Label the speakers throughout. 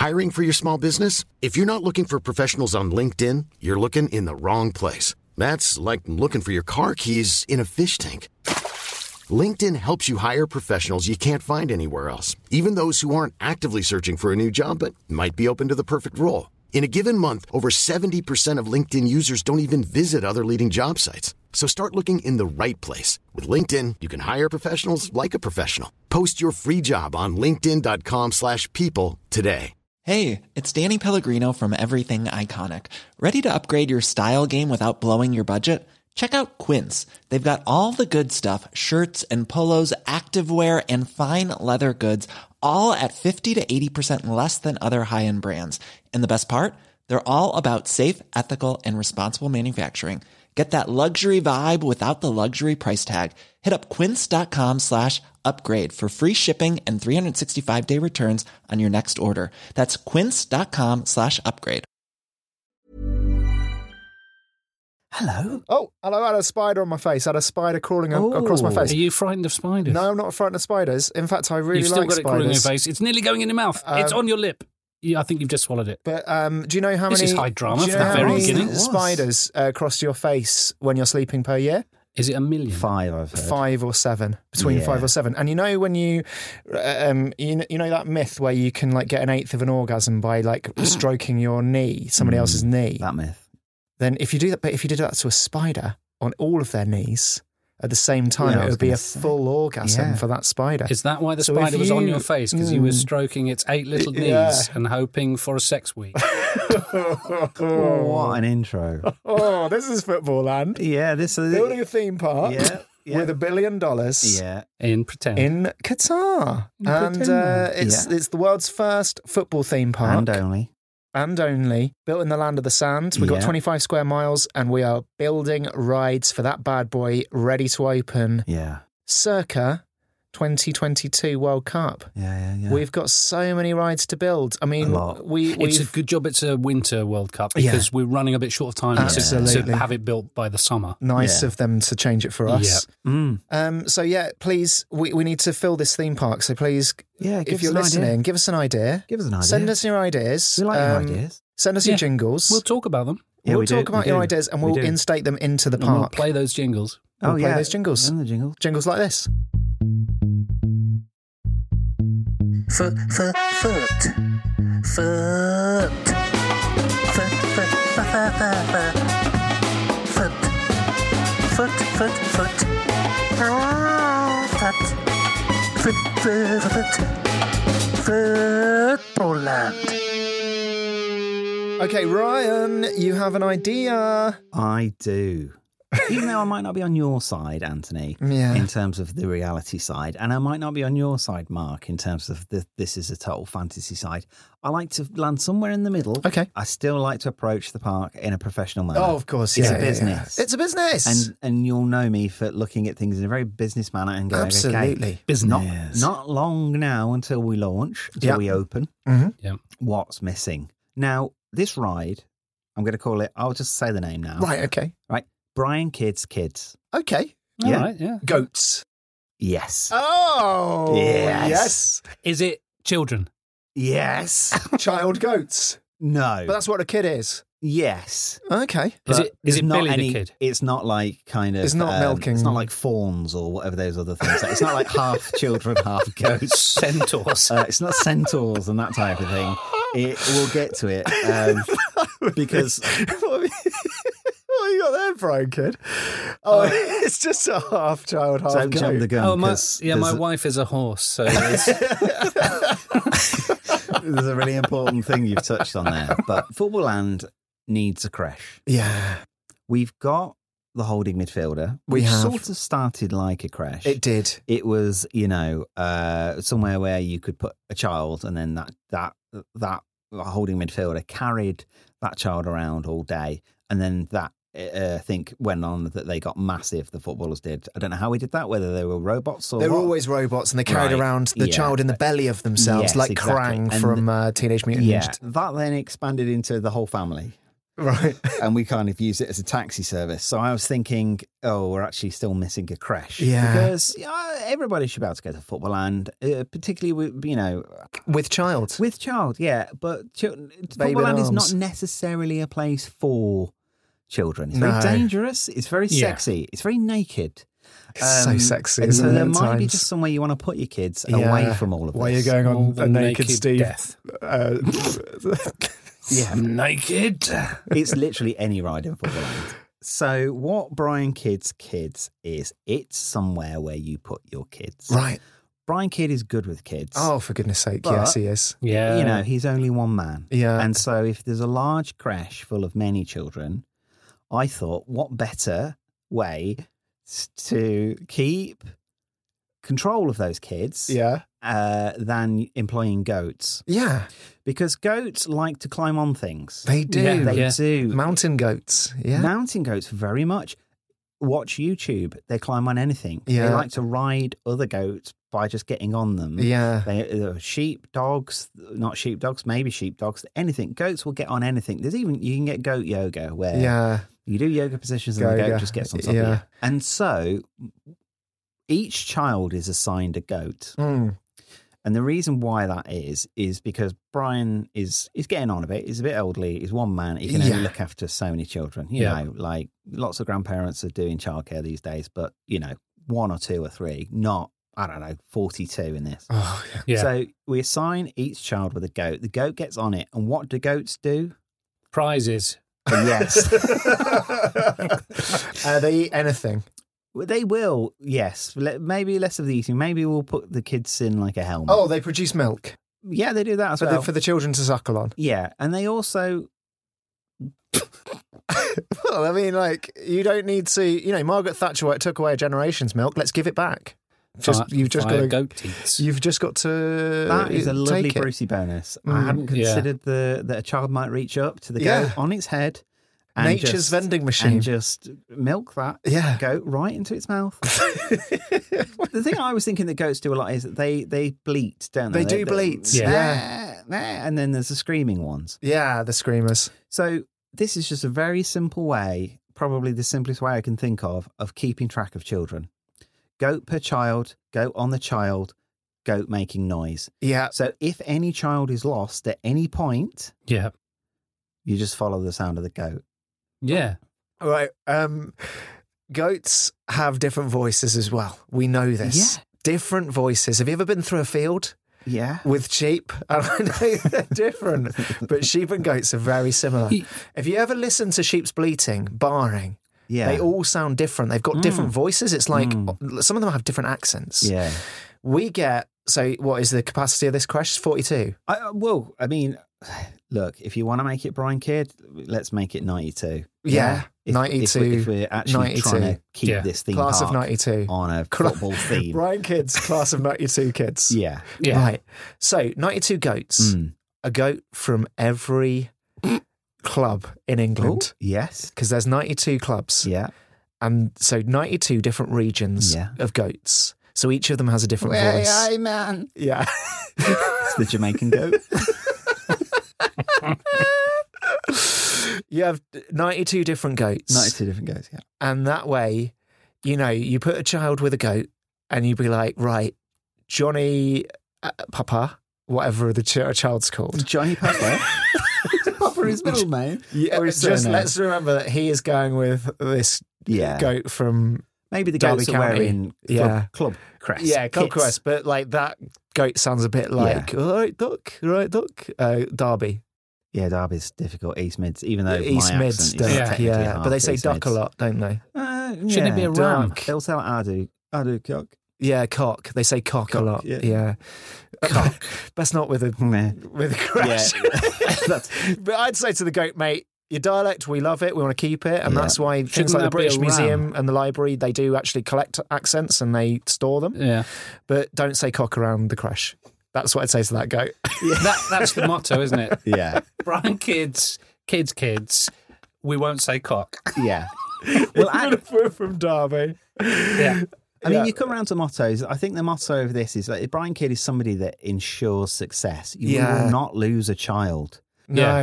Speaker 1: Hiring for your small business? If you're not looking for professionals on LinkedIn, you're looking in the wrong place. That's like looking for your car keys in a fish tank. LinkedIn helps you hire professionals you can't find anywhere else, even those who aren't actively searching for a new job but might be open to the perfect role. In a given month, over 70% of LinkedIn users don't even visit other leading job sites. So start looking in the right place. With LinkedIn, you can hire professionals like a professional. Post your free job on linkedin.com/people today.
Speaker 2: Hey, it's Danny Pellegrino from Everything Iconic. Ready to upgrade your style game without blowing your budget? Check out Quince. They've got all the good stuff, shirts and polos, activewear, and fine leather goods, all at 50 to 80% less than other high-end brands. And the best part? They're all about safe, ethical, and responsible manufacturing. Get that luxury vibe without the luxury price tag. Hit up quince.com/upgrade for free shipping and 365-day returns on your next order. That's quince.com/upgrade.
Speaker 3: Hello.
Speaker 4: Oh, hello. I had a spider on my face. I had a spider crawling across my face.
Speaker 3: Are you frightened of spiders?
Speaker 4: No, I'm not frightened of spiders. In fact, I really
Speaker 3: You've
Speaker 4: like
Speaker 3: still got it crawling in your
Speaker 4: spiders.
Speaker 3: face. It's nearly going in your mouth. It's on your lip. Yeah, I think you've just swallowed it.
Speaker 4: But do you know how
Speaker 3: This
Speaker 4: many?
Speaker 3: is high drama
Speaker 4: do you
Speaker 3: for
Speaker 4: know
Speaker 3: the
Speaker 4: how
Speaker 3: very
Speaker 4: many
Speaker 3: beginning.
Speaker 4: spiders cross your face when you're sleeping per year?
Speaker 3: Is it 1 million?
Speaker 5: 5, I've heard.
Speaker 4: 5 or 7, between
Speaker 5: Yeah.
Speaker 4: 5 or 7. And you know when you know that myth where you can like get an eighth of an orgasm by like stroking your knee, somebody else's knee.
Speaker 5: That myth.
Speaker 4: Then if you do that, but if you did that to a spider on all of their knees at the same time,
Speaker 5: Yeah, I
Speaker 4: it
Speaker 5: was
Speaker 4: would be
Speaker 5: gonna
Speaker 4: a
Speaker 5: say.
Speaker 4: full orgasm
Speaker 5: Yeah.
Speaker 4: for that spider.
Speaker 3: Is that why the
Speaker 4: So if
Speaker 3: spider was on
Speaker 4: you-
Speaker 3: your face? Because you were stroking its 8 little knees
Speaker 4: Yeah.
Speaker 3: and hoping for a sex week?
Speaker 5: What an intro.
Speaker 4: Oh, this is football land.
Speaker 5: Yeah, this is
Speaker 4: Building a theme park
Speaker 5: Yeah.
Speaker 4: with $1 billion
Speaker 5: Yeah.
Speaker 3: In pretend.
Speaker 4: in Qatar. And it's the world's first football theme park.
Speaker 5: And only.
Speaker 4: And only, built in the land of the sand. We've got
Speaker 5: Yeah.
Speaker 4: 25 square miles and we are building rides for that bad boy ready to open
Speaker 5: Yeah.
Speaker 4: circa 2022 World Cup.
Speaker 5: Yeah.
Speaker 4: We've got so many rides to build. I mean,
Speaker 5: A lot.
Speaker 3: It's a good job it's a winter World Cup because we're running a bit short of time
Speaker 4: Absolutely.
Speaker 3: to have it built by the summer.
Speaker 4: nice
Speaker 5: Yeah.
Speaker 4: of them to change it for us. So yeah, please, we need to fill this theme park. So please,
Speaker 5: Yeah, give
Speaker 4: if you're
Speaker 5: us an
Speaker 4: listening,
Speaker 5: idea.
Speaker 4: give us an idea.
Speaker 5: Give us an idea.
Speaker 4: Send us your ideas.
Speaker 5: We like your ideas.
Speaker 4: Send us your jingles.
Speaker 3: We'll talk about them.
Speaker 5: Yeah,
Speaker 4: We'll
Speaker 5: we do,
Speaker 4: talk about
Speaker 5: we
Speaker 4: your
Speaker 5: do.
Speaker 4: ideas and
Speaker 5: We
Speaker 4: we'll
Speaker 5: do.
Speaker 4: instate them into the
Speaker 3: And we'll
Speaker 4: park.
Speaker 3: play those jingles.
Speaker 4: We'll play
Speaker 5: yeah.
Speaker 4: those jingles.
Speaker 5: And the jingle.
Speaker 4: Jingles like this.
Speaker 6: Foot. Foot. Football land.
Speaker 4: Okay, Ryan, you have an idea.
Speaker 5: I do. Even though I might not be on your side, Anthony,
Speaker 4: Yeah.
Speaker 5: in terms of the reality side, and I might not be on your side, Mark, in terms of this is a total fantasy side, I like to land somewhere in the middle.
Speaker 4: Okay.
Speaker 5: I still like to approach the park in a professional manner.
Speaker 4: Oh, of course.
Speaker 5: It's
Speaker 4: yeah,
Speaker 5: a
Speaker 4: yeah,
Speaker 5: business.
Speaker 4: yeah. It's a business.
Speaker 5: And you'll know me for looking at things in a very business manner and going,
Speaker 4: Absolutely.
Speaker 5: okay, not long now until we launch, until we open.
Speaker 3: Yeah.
Speaker 5: What's missing? Now, this ride, I'm going to call it, I'll just say the name now.
Speaker 4: Right, okay.
Speaker 5: Right. Brian Kids Kids.
Speaker 4: Okay.
Speaker 3: All
Speaker 5: Yeah.
Speaker 3: right, yeah.
Speaker 4: Goats.
Speaker 5: Yes.
Speaker 4: Oh,
Speaker 5: Yes.
Speaker 3: Is it children?
Speaker 5: Yes.
Speaker 4: Child goats.
Speaker 5: No.
Speaker 4: But that's what a kid is.
Speaker 5: Yes.
Speaker 4: Okay.
Speaker 3: Is
Speaker 5: But
Speaker 3: it
Speaker 5: there's not
Speaker 3: Billy the kid?
Speaker 5: It's not like kind of.
Speaker 4: It's not milking.
Speaker 5: It's not like fawns or whatever those other things. It's not like half children, half ghosts.
Speaker 3: Centaurs.
Speaker 5: It's not centaurs and that type of thing. We'll get to it because
Speaker 4: What have you got there, Brian Kid? Oh, it's just a half child, half
Speaker 5: don't
Speaker 4: goat.
Speaker 5: jump the gun.
Speaker 3: Oh, my
Speaker 5: 'cause
Speaker 3: my wife is a horse, so it's,
Speaker 5: there's a really important thing you've touched on there. But Football Land needs a creche.
Speaker 4: Yeah,
Speaker 5: We've got the holding midfielder.
Speaker 4: We
Speaker 5: which
Speaker 4: have.
Speaker 5: sort of started like a creche.
Speaker 4: it did.
Speaker 5: It was, somewhere where you could put a child, and then that holding midfielder carried that child around all day, and then that I think went on that they got massive. The footballers did. I don't know how we did that. Whether they were robots or
Speaker 4: They were
Speaker 5: what.
Speaker 4: always robots, and they carried
Speaker 5: Right.
Speaker 4: around the
Speaker 5: Yeah.
Speaker 4: child in the belly of themselves,
Speaker 5: Yes,
Speaker 4: like
Speaker 5: exactly.
Speaker 4: Krang
Speaker 5: And
Speaker 4: from Teenage Mutant
Speaker 5: Yeah,
Speaker 4: Ninja.
Speaker 5: that then expanded into the whole family.
Speaker 4: Right.
Speaker 5: and we kind of use it as a taxi service. So I was thinking, we're actually still missing a creche.
Speaker 4: Yeah.
Speaker 5: Because everybody should be able to go to football land, particularly with,
Speaker 4: With child.
Speaker 5: with child, yeah. But football land is not necessarily a place for children. It's very
Speaker 4: No.
Speaker 5: dangerous. It's very sexy. It's very naked.
Speaker 4: So sexy,
Speaker 5: And
Speaker 4: isn't
Speaker 5: so
Speaker 4: it,
Speaker 5: there
Speaker 4: at
Speaker 5: might be
Speaker 4: times?
Speaker 5: just somewhere you want to put your kids
Speaker 4: Yeah.
Speaker 5: away from all of this.
Speaker 4: Why are you going
Speaker 3: All
Speaker 4: on
Speaker 3: the
Speaker 4: a naked
Speaker 3: naked
Speaker 4: Steve?
Speaker 3: death.
Speaker 5: Yeah.
Speaker 3: Naked.
Speaker 5: It's literally any ride in football land. So what Brian Kidd's Kids is, it's somewhere where you put your kids.
Speaker 4: Right.
Speaker 5: Brian Kidd is good with kids.
Speaker 4: Oh, for goodness sake.
Speaker 5: But-
Speaker 4: Yes, he is.
Speaker 3: Yeah.
Speaker 5: He's only one man.
Speaker 4: Yeah.
Speaker 5: And so if there's a large creche full of many children, I thought, what better way to keep control of those kids
Speaker 4: Yeah.
Speaker 5: than employing goats?
Speaker 4: Yeah.
Speaker 5: Because goats like to climb on things.
Speaker 4: They do.
Speaker 3: Yeah,
Speaker 5: They
Speaker 3: yeah.
Speaker 5: do.
Speaker 4: Mountain goats. Yeah.
Speaker 5: Mountain goats very much. Watch YouTube. They climb on anything.
Speaker 4: Yeah.
Speaker 5: They like to ride other goats by just getting on them.
Speaker 4: Yeah.
Speaker 5: Sheep, dogs, not sheepdogs, maybe sheepdogs, anything. Goats will get on anything. You can get goat yoga where
Speaker 4: Yeah.
Speaker 5: you do yoga positions and the
Speaker 4: Yoga.
Speaker 5: goat just gets on top of
Speaker 4: Yeah.
Speaker 5: you. And so each child is assigned a goat.
Speaker 4: Mm.
Speaker 5: And the reason why that is because Brian is getting on a bit. He's a bit elderly. He's one man. He can only
Speaker 4: Yeah.
Speaker 5: look after so many children. You
Speaker 3: Yeah.
Speaker 5: know, like lots of grandparents are doing childcare these days, but, one or two or three, not, 42 in this.
Speaker 4: Oh, yeah.
Speaker 3: Yeah.
Speaker 5: So we assign each child with a goat. The goat gets on it. And what do goats do?
Speaker 3: Prizes.
Speaker 5: Yes.
Speaker 4: They eat anything.
Speaker 5: Well, they will, yes. Maybe less of the eating. Maybe we'll put the kids in like a helmet.
Speaker 4: Oh, they produce milk
Speaker 5: Yeah, they do that as
Speaker 4: for,
Speaker 5: well.
Speaker 4: for the children to suckle on.
Speaker 5: Yeah, and they also...
Speaker 4: Well, I mean, like, you don't need to, Margaret Thatcher took away a generation's milk. Let's give it back. You've just got to
Speaker 3: goat teats.
Speaker 4: You've just got to.
Speaker 5: That is a lovely
Speaker 4: take it.
Speaker 5: Brucey bonus. I hadn't
Speaker 3: Yeah.
Speaker 5: considered that a child might reach up to the
Speaker 4: Yeah.
Speaker 5: goat on its head. And
Speaker 4: Nature's vending machine.
Speaker 5: And just milk that
Speaker 4: Yeah.
Speaker 5: goat right into its mouth. The thing I was thinking that goats do a lot is that they bleat, don't they?
Speaker 4: They do bleat.
Speaker 3: Yeah.
Speaker 5: And then there's the screaming ones.
Speaker 4: Yeah, the screamers.
Speaker 5: So this is just a very simple way, probably the simplest way I can think of keeping track of children. Goat per child, goat on the child, goat making noise.
Speaker 4: Yeah.
Speaker 5: So if any child is lost at any point,
Speaker 3: Yeah.
Speaker 5: you just follow the sound of the goat.
Speaker 3: Yeah.
Speaker 4: All right. Goats have different voices as well. We know this.
Speaker 5: Yeah.
Speaker 4: Different voices. Have you ever been through a field
Speaker 5: Yeah.
Speaker 4: with sheep? I know they're different, but sheep and goats are very similar. Have you ever listened to sheep's bleating, barring?
Speaker 5: Yeah.
Speaker 4: They all sound different. They've got different voices. It's like some of them have different accents.
Speaker 5: Yeah.
Speaker 4: We get, so what is the capacity of this creche? 42.
Speaker 5: Look, if you want to make it Brian Kidd, let's make it 92.
Speaker 4: Yeah,
Speaker 5: If
Speaker 4: 92.
Speaker 5: If we're actually
Speaker 4: 92.
Speaker 5: trying to keep
Speaker 3: Yeah.
Speaker 5: this theme
Speaker 4: Class
Speaker 5: park
Speaker 4: of 92.
Speaker 5: on a football theme.
Speaker 4: Brian Kidd's class of 92 kids.
Speaker 5: Yeah.
Speaker 3: Yeah.
Speaker 4: Right. So 92 goats. A goat from every club in
Speaker 5: Oh,
Speaker 4: England.
Speaker 5: yes.
Speaker 4: Because there's 92 clubs.
Speaker 5: Yeah.
Speaker 4: And so 92 different regions
Speaker 5: Yeah.
Speaker 4: of goats. So each of them has a different voice.
Speaker 5: man.
Speaker 4: Yeah.
Speaker 5: It's the Jamaican goat.
Speaker 4: You have 92 different goats.
Speaker 5: 92 different goats, yeah.
Speaker 4: And that way, you put a child with a goat and you'd be like, right, Johnny Papa, whatever the child's called.
Speaker 5: Johnny Pepper. Papa is middle name.
Speaker 4: Yeah,
Speaker 5: Or his
Speaker 4: just
Speaker 5: surname.
Speaker 4: let's remember that he is going with this
Speaker 5: Yeah.
Speaker 4: goat from
Speaker 5: Maybe the
Speaker 4: Derby
Speaker 5: goats are
Speaker 4: County.
Speaker 5: wearing
Speaker 4: Yeah.
Speaker 5: club crest.
Speaker 4: Club
Speaker 5: kits.
Speaker 4: Quest, but like that goat sounds a bit like all right, duck, Derby.
Speaker 5: Yeah, Derby's difficult. East Mids, even though
Speaker 4: East
Speaker 5: my
Speaker 4: Mids,
Speaker 5: accent is
Speaker 4: don't
Speaker 5: technically
Speaker 4: yeah,
Speaker 5: half
Speaker 4: but they say
Speaker 5: East
Speaker 4: duck a
Speaker 5: Mids.
Speaker 4: lot, don't they?
Speaker 3: Shouldn't it be a ram?
Speaker 4: duck.
Speaker 5: They'll say I do cock.
Speaker 4: Yeah, cock. They say cock a
Speaker 5: Cock,
Speaker 4: lot.
Speaker 5: yeah.
Speaker 4: Yeah, cock. Best not with a
Speaker 5: Meh.
Speaker 4: with a crash.
Speaker 5: That's-
Speaker 4: But I'd say to the goat, mate, your dialect, we love it. We want to keep it, and
Speaker 5: Yeah.
Speaker 4: that's why things
Speaker 3: Shouldn't
Speaker 4: like the
Speaker 3: that be a
Speaker 4: British
Speaker 3: ram?
Speaker 4: Museum and the library, they do actually collect accents and they store them.
Speaker 3: Yeah.
Speaker 4: But don't say cock around the crash. That's what I'd say to that goat.
Speaker 3: That's the motto, isn't it?
Speaker 5: yeah,
Speaker 3: Brian kids, we won't say cock.
Speaker 5: yeah. Well,
Speaker 4: We're from Derby.
Speaker 3: Yeah.
Speaker 5: I mean, you come around to mottos. I think the motto of this is like Brian Kidd is somebody that ensures success. You
Speaker 4: Yeah.
Speaker 5: will not lose a child.
Speaker 4: No.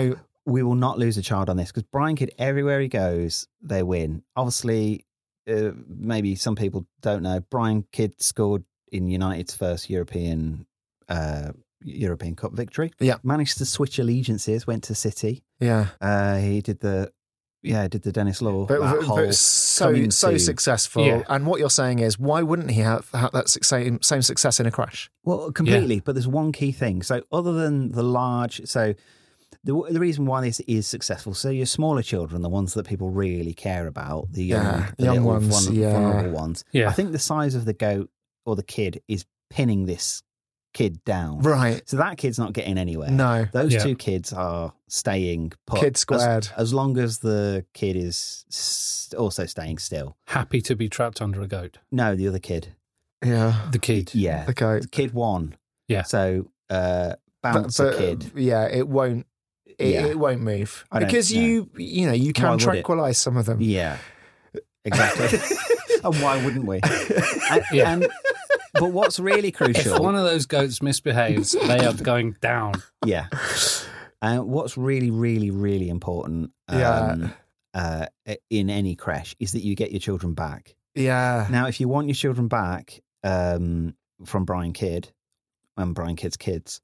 Speaker 5: we will not lose a child on this because Brian Kidd, everywhere he goes, they win. Obviously, maybe some people don't know, Brian Kidd scored in United's first European Cup victory.
Speaker 4: Yeah.
Speaker 5: Managed to switch allegiances, went to City.
Speaker 4: Yeah.
Speaker 5: He did the Dennis Law.
Speaker 4: But so successful.
Speaker 3: Yeah.
Speaker 4: And what you're saying is, why wouldn't he have that same success in a crash?
Speaker 5: Well, completely. But there's one key thing. So other than the large, so the reason why this is successful, so your smaller children, the ones that people really care about, the young
Speaker 4: young ones,
Speaker 5: vulnerable ones.
Speaker 3: Yeah.
Speaker 5: I think the size of the goat or the kid is pinning this kid down.
Speaker 4: Right.
Speaker 5: So that kid's not getting anywhere.
Speaker 4: No.
Speaker 5: Those
Speaker 3: Yeah.
Speaker 5: two kids are staying put.
Speaker 4: Kid squared.
Speaker 5: As long as the kid is also staying still.
Speaker 3: Happy to be trapped under a goat.
Speaker 5: No, the other kid.
Speaker 4: Yeah.
Speaker 3: The kid.
Speaker 5: Yeah.
Speaker 4: The goat.
Speaker 5: Kid won.
Speaker 3: Yeah.
Speaker 5: So bounce the kid.
Speaker 4: Yeah, it won't. It won't move
Speaker 5: I don't
Speaker 4: because
Speaker 5: know.
Speaker 4: you
Speaker 5: Why
Speaker 4: can
Speaker 5: would it?
Speaker 4: tranquilize some of them.
Speaker 5: Yeah. Exactly. And why wouldn't we?
Speaker 3: Yeah.
Speaker 5: But what's really
Speaker 3: If
Speaker 5: crucial.
Speaker 3: one of those goats misbehaves, they are going down.
Speaker 5: Yeah. What's really, really, really important in any crash is that you get your children back.
Speaker 4: Yeah.
Speaker 5: Now, if you want your children back from Brian Kidd and Brian Kidd's kids,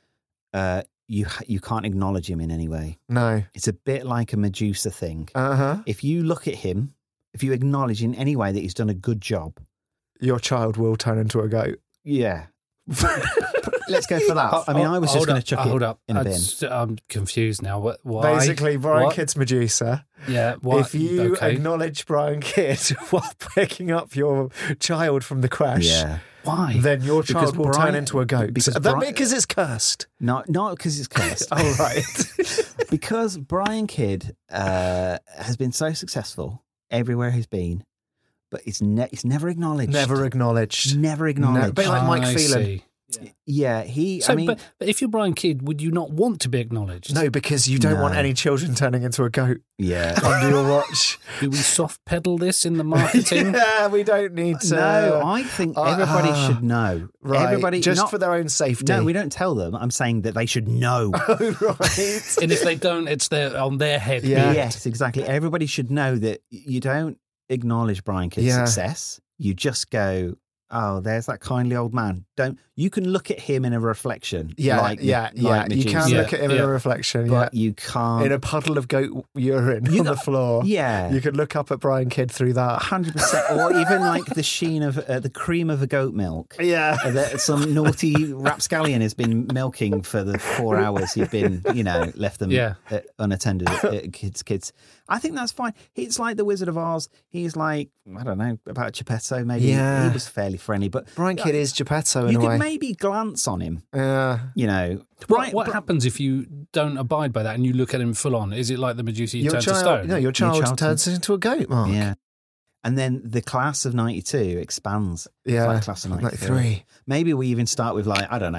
Speaker 5: you can't acknowledge him in any way.
Speaker 4: No.
Speaker 5: It's a bit like a Medusa thing.
Speaker 4: Uh-huh.
Speaker 5: If you look at him, if you acknowledge in any way that he's done a good job,
Speaker 4: Your child will turn into a goat.
Speaker 5: yeah. Let's go for that. I mean, I was just going to chuck it in a bin.
Speaker 3: I'm confused now. Why?
Speaker 4: Basically, Brian
Speaker 3: What?
Speaker 4: Kidd's Medusa.
Speaker 3: Yeah. What?
Speaker 4: If you
Speaker 3: Okay.
Speaker 4: acknowledge Brian Kidd while picking up your child from the crash,
Speaker 5: Yeah.
Speaker 3: Why?
Speaker 4: then your
Speaker 5: Because
Speaker 4: child will turn
Speaker 5: Brian-
Speaker 4: into a goat.
Speaker 5: because
Speaker 4: Because it's cursed.
Speaker 5: Not because it's cursed.
Speaker 4: Oh, right.
Speaker 5: Because Brian Kidd has been so successful everywhere he's been, but it's never acknowledged.
Speaker 4: Never acknowledged.
Speaker 5: Never acknowledged.
Speaker 4: Bit like Mike
Speaker 3: I
Speaker 4: Phelan.
Speaker 3: see.
Speaker 5: Yeah, he.
Speaker 3: So,
Speaker 5: I mean,
Speaker 3: but if you're Brian Kidd, would you not want to be acknowledged?
Speaker 4: No, because you don't want
Speaker 5: No.
Speaker 4: any children turning into a goat
Speaker 5: yeah.
Speaker 4: under your watch.
Speaker 3: Do we soft pedal this in the marketing?
Speaker 4: Yeah, we don't need to.
Speaker 5: No, I think everybody should know.
Speaker 4: Right,
Speaker 5: Everybody,
Speaker 4: just
Speaker 5: not-
Speaker 4: for their own safety.
Speaker 5: No, we don't tell them. I'm saying that they should know.
Speaker 4: Right.
Speaker 3: And if they don't, it's on their head.
Speaker 4: Yeah.
Speaker 5: Yes, exactly. Everybody should know that you don't acknowledge Brian Kidd's
Speaker 4: Yeah.
Speaker 5: success. You just go, oh, there's that kindly old man. You can look at him in a reflection.
Speaker 4: Yeah,
Speaker 5: like
Speaker 4: yeah. You
Speaker 5: Medusa,
Speaker 4: can
Speaker 3: Yeah,
Speaker 4: look at him in
Speaker 3: yeah.
Speaker 4: a reflection,
Speaker 5: but you can't.
Speaker 4: in a puddle of goat urine
Speaker 5: You
Speaker 4: on the
Speaker 5: got-
Speaker 4: floor.
Speaker 5: yeah.
Speaker 4: You could look up at Brian Kidd through that.
Speaker 5: 100%, or even like the sheen of the cream of a goat milk.
Speaker 4: Yeah.
Speaker 5: That some naughty rapscallion has been milking for the 4 hours you've been, left them
Speaker 3: Yeah.
Speaker 5: unattended kids. I think that's fine. It's like the Wizard of Oz. He's like, I don't know, about Geppetto maybe.
Speaker 4: Yeah.
Speaker 5: He was fairly friendly, but
Speaker 4: Brian Kidd is Geppetto in
Speaker 5: you
Speaker 4: a
Speaker 5: could
Speaker 4: way.
Speaker 5: maybe glance on him,
Speaker 4: Yeah.
Speaker 3: What happens if you don't abide by that and you look at him full on? Is it like the Medusa, you turn to stone?
Speaker 4: No, your child
Speaker 5: child
Speaker 4: turns into a goat, Mark.
Speaker 5: Yeah. And then the class of 92 expands.
Speaker 4: Yeah.
Speaker 5: Like class of 93.
Speaker 4: 93.
Speaker 5: Maybe we even start with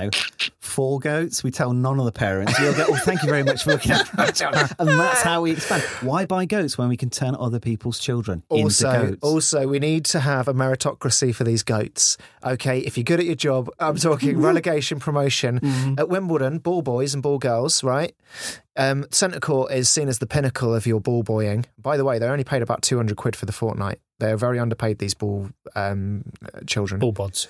Speaker 5: 4 goats. We tell none of the parents. We'll go, oh, thank you very much for looking after our children. And that's how we expand. Why buy goats when we can turn other people's children into goats?
Speaker 4: Also, we need to have a meritocracy for these goats. Okay, if you're good at your job, I'm talking relegation, promotion. At Wimbledon, ball boys and ball girls, right? Centre court is seen as the pinnacle of your ball boying. By the way, they're only paid about 200 quid for the fortnight. They're very underpaid, these ball children.
Speaker 3: Ball bods.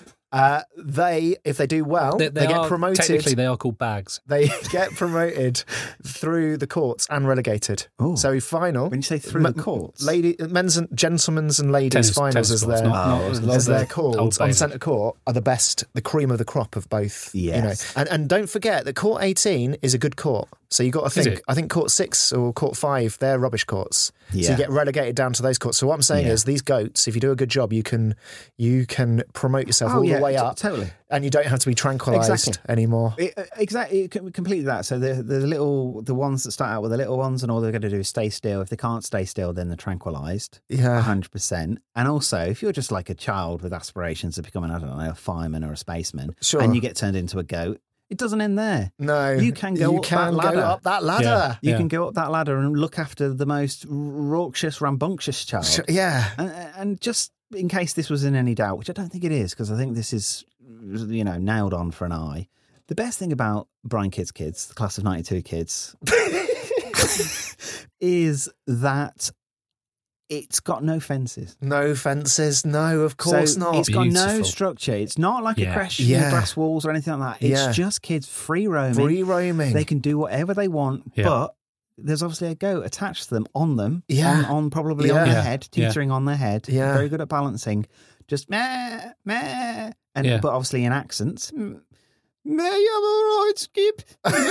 Speaker 4: If they do well, they get
Speaker 3: are-
Speaker 4: promoted.
Speaker 3: Technically, they are called bags.
Speaker 4: They get promoted through the courts and relegated.
Speaker 5: Oh.
Speaker 4: So final.
Speaker 5: When you say through the courts?
Speaker 4: Men's and gentlemen's and ladies finals as
Speaker 3: courts,
Speaker 4: their
Speaker 3: not
Speaker 4: as they're
Speaker 3: Old
Speaker 4: called on
Speaker 3: Bailey.
Speaker 4: centre court are the best, the cream of the crop of both.
Speaker 5: Yes.
Speaker 4: And don't forget that court 18 is a good court. So you got to
Speaker 3: Is
Speaker 4: think.
Speaker 3: it?
Speaker 4: I think court 6 or court 5, they're rubbish courts. So
Speaker 5: Yeah.
Speaker 4: you get relegated down to those courts. So what I'm saying
Speaker 5: Yeah.
Speaker 4: is these goats, if you do a good job, you can promote yourself all the way up,
Speaker 5: Totally.
Speaker 4: and you don't have to be tranquilised
Speaker 5: Exactly.
Speaker 4: anymore.
Speaker 5: Exactly, completely that. So the ones that start out with the little ones, and all they're going to do is stay still. If they can't stay still, then they're tranquilised.
Speaker 4: Yeah.
Speaker 5: 100%. And also, if you're just like a child with aspirations of becoming, I don't know, a fireman or a spaceman,
Speaker 4: Sure.
Speaker 5: and you get turned into a goat, it doesn't end there.
Speaker 4: No,
Speaker 5: You can go up that ladder.
Speaker 4: go up that ladder.
Speaker 3: Yeah.
Speaker 5: You can go up that ladder and look after the most raucous, rambunctious child.
Speaker 4: Yeah.
Speaker 5: And just in case this was in any doubt, which I don't think it is, because I think this is, nailed on for an eye. The best thing about Brian Kidd's kids, the class of 92 kids, is that it's got no fences.
Speaker 4: No fences. No, of course not.
Speaker 5: It's got no
Speaker 3: Beautiful.
Speaker 5: structure. It's not like a creche
Speaker 4: Yeah.
Speaker 5: with grass walls or anything like that. It's just kids free roaming.
Speaker 4: Free roaming.
Speaker 5: They can do whatever they want, but there's obviously a goat attached to them, on them, on probably on their head, teetering on their head.
Speaker 4: Yeah.
Speaker 5: Very good at balancing. Just meh, meh. And, But obviously in accents. May I'm all right, Skip.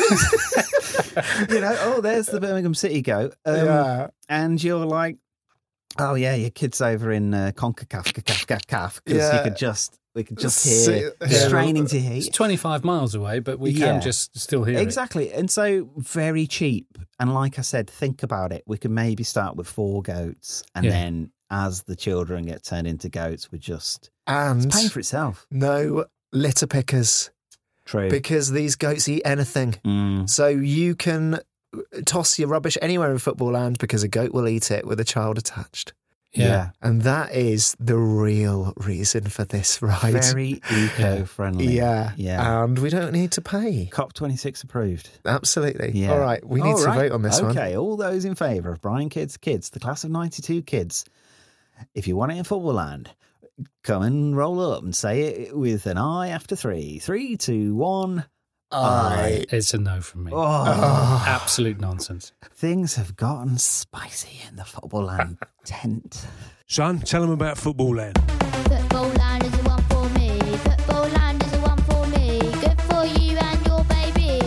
Speaker 5: There's the Birmingham City goat. And you're like, oh yeah, your kid's over in CONCACAF, because we could just hear straining to hear.
Speaker 3: It's 25 miles away, but we can just still hear it.
Speaker 5: Exactly. And so very cheap. And like I said, think about it. We could maybe start with 4 goats, and then as the children get turned into goats, it's paying for itself.
Speaker 4: No litter pickers.
Speaker 5: True.
Speaker 4: Because these goats eat anything. So you can toss your rubbish anywhere in football land because a goat will eat it with a child attached.
Speaker 3: Yeah.
Speaker 4: And that is the real reason for this ride.
Speaker 5: Very eco-friendly.
Speaker 4: Yeah.
Speaker 5: Yeah.
Speaker 4: And we don't need to pay.
Speaker 5: COP26 approved.
Speaker 4: Absolutely.
Speaker 5: Yeah.
Speaker 4: All right. We need to vote on this one.
Speaker 5: Okay. All those in favour of Brian Kidd's Kids, the class of 92 kids, if you want it in football land, come and roll up and say it with an I after 3. 3, 2, 1. I.
Speaker 3: It's a no from me.
Speaker 5: Oh.
Speaker 3: Absolute nonsense.
Speaker 5: Things have gotten spicy in the football land tent.
Speaker 7: Son, tell them about football land.
Speaker 8: Football land is the one for me. Football land is the one for me. Good for you and your baby.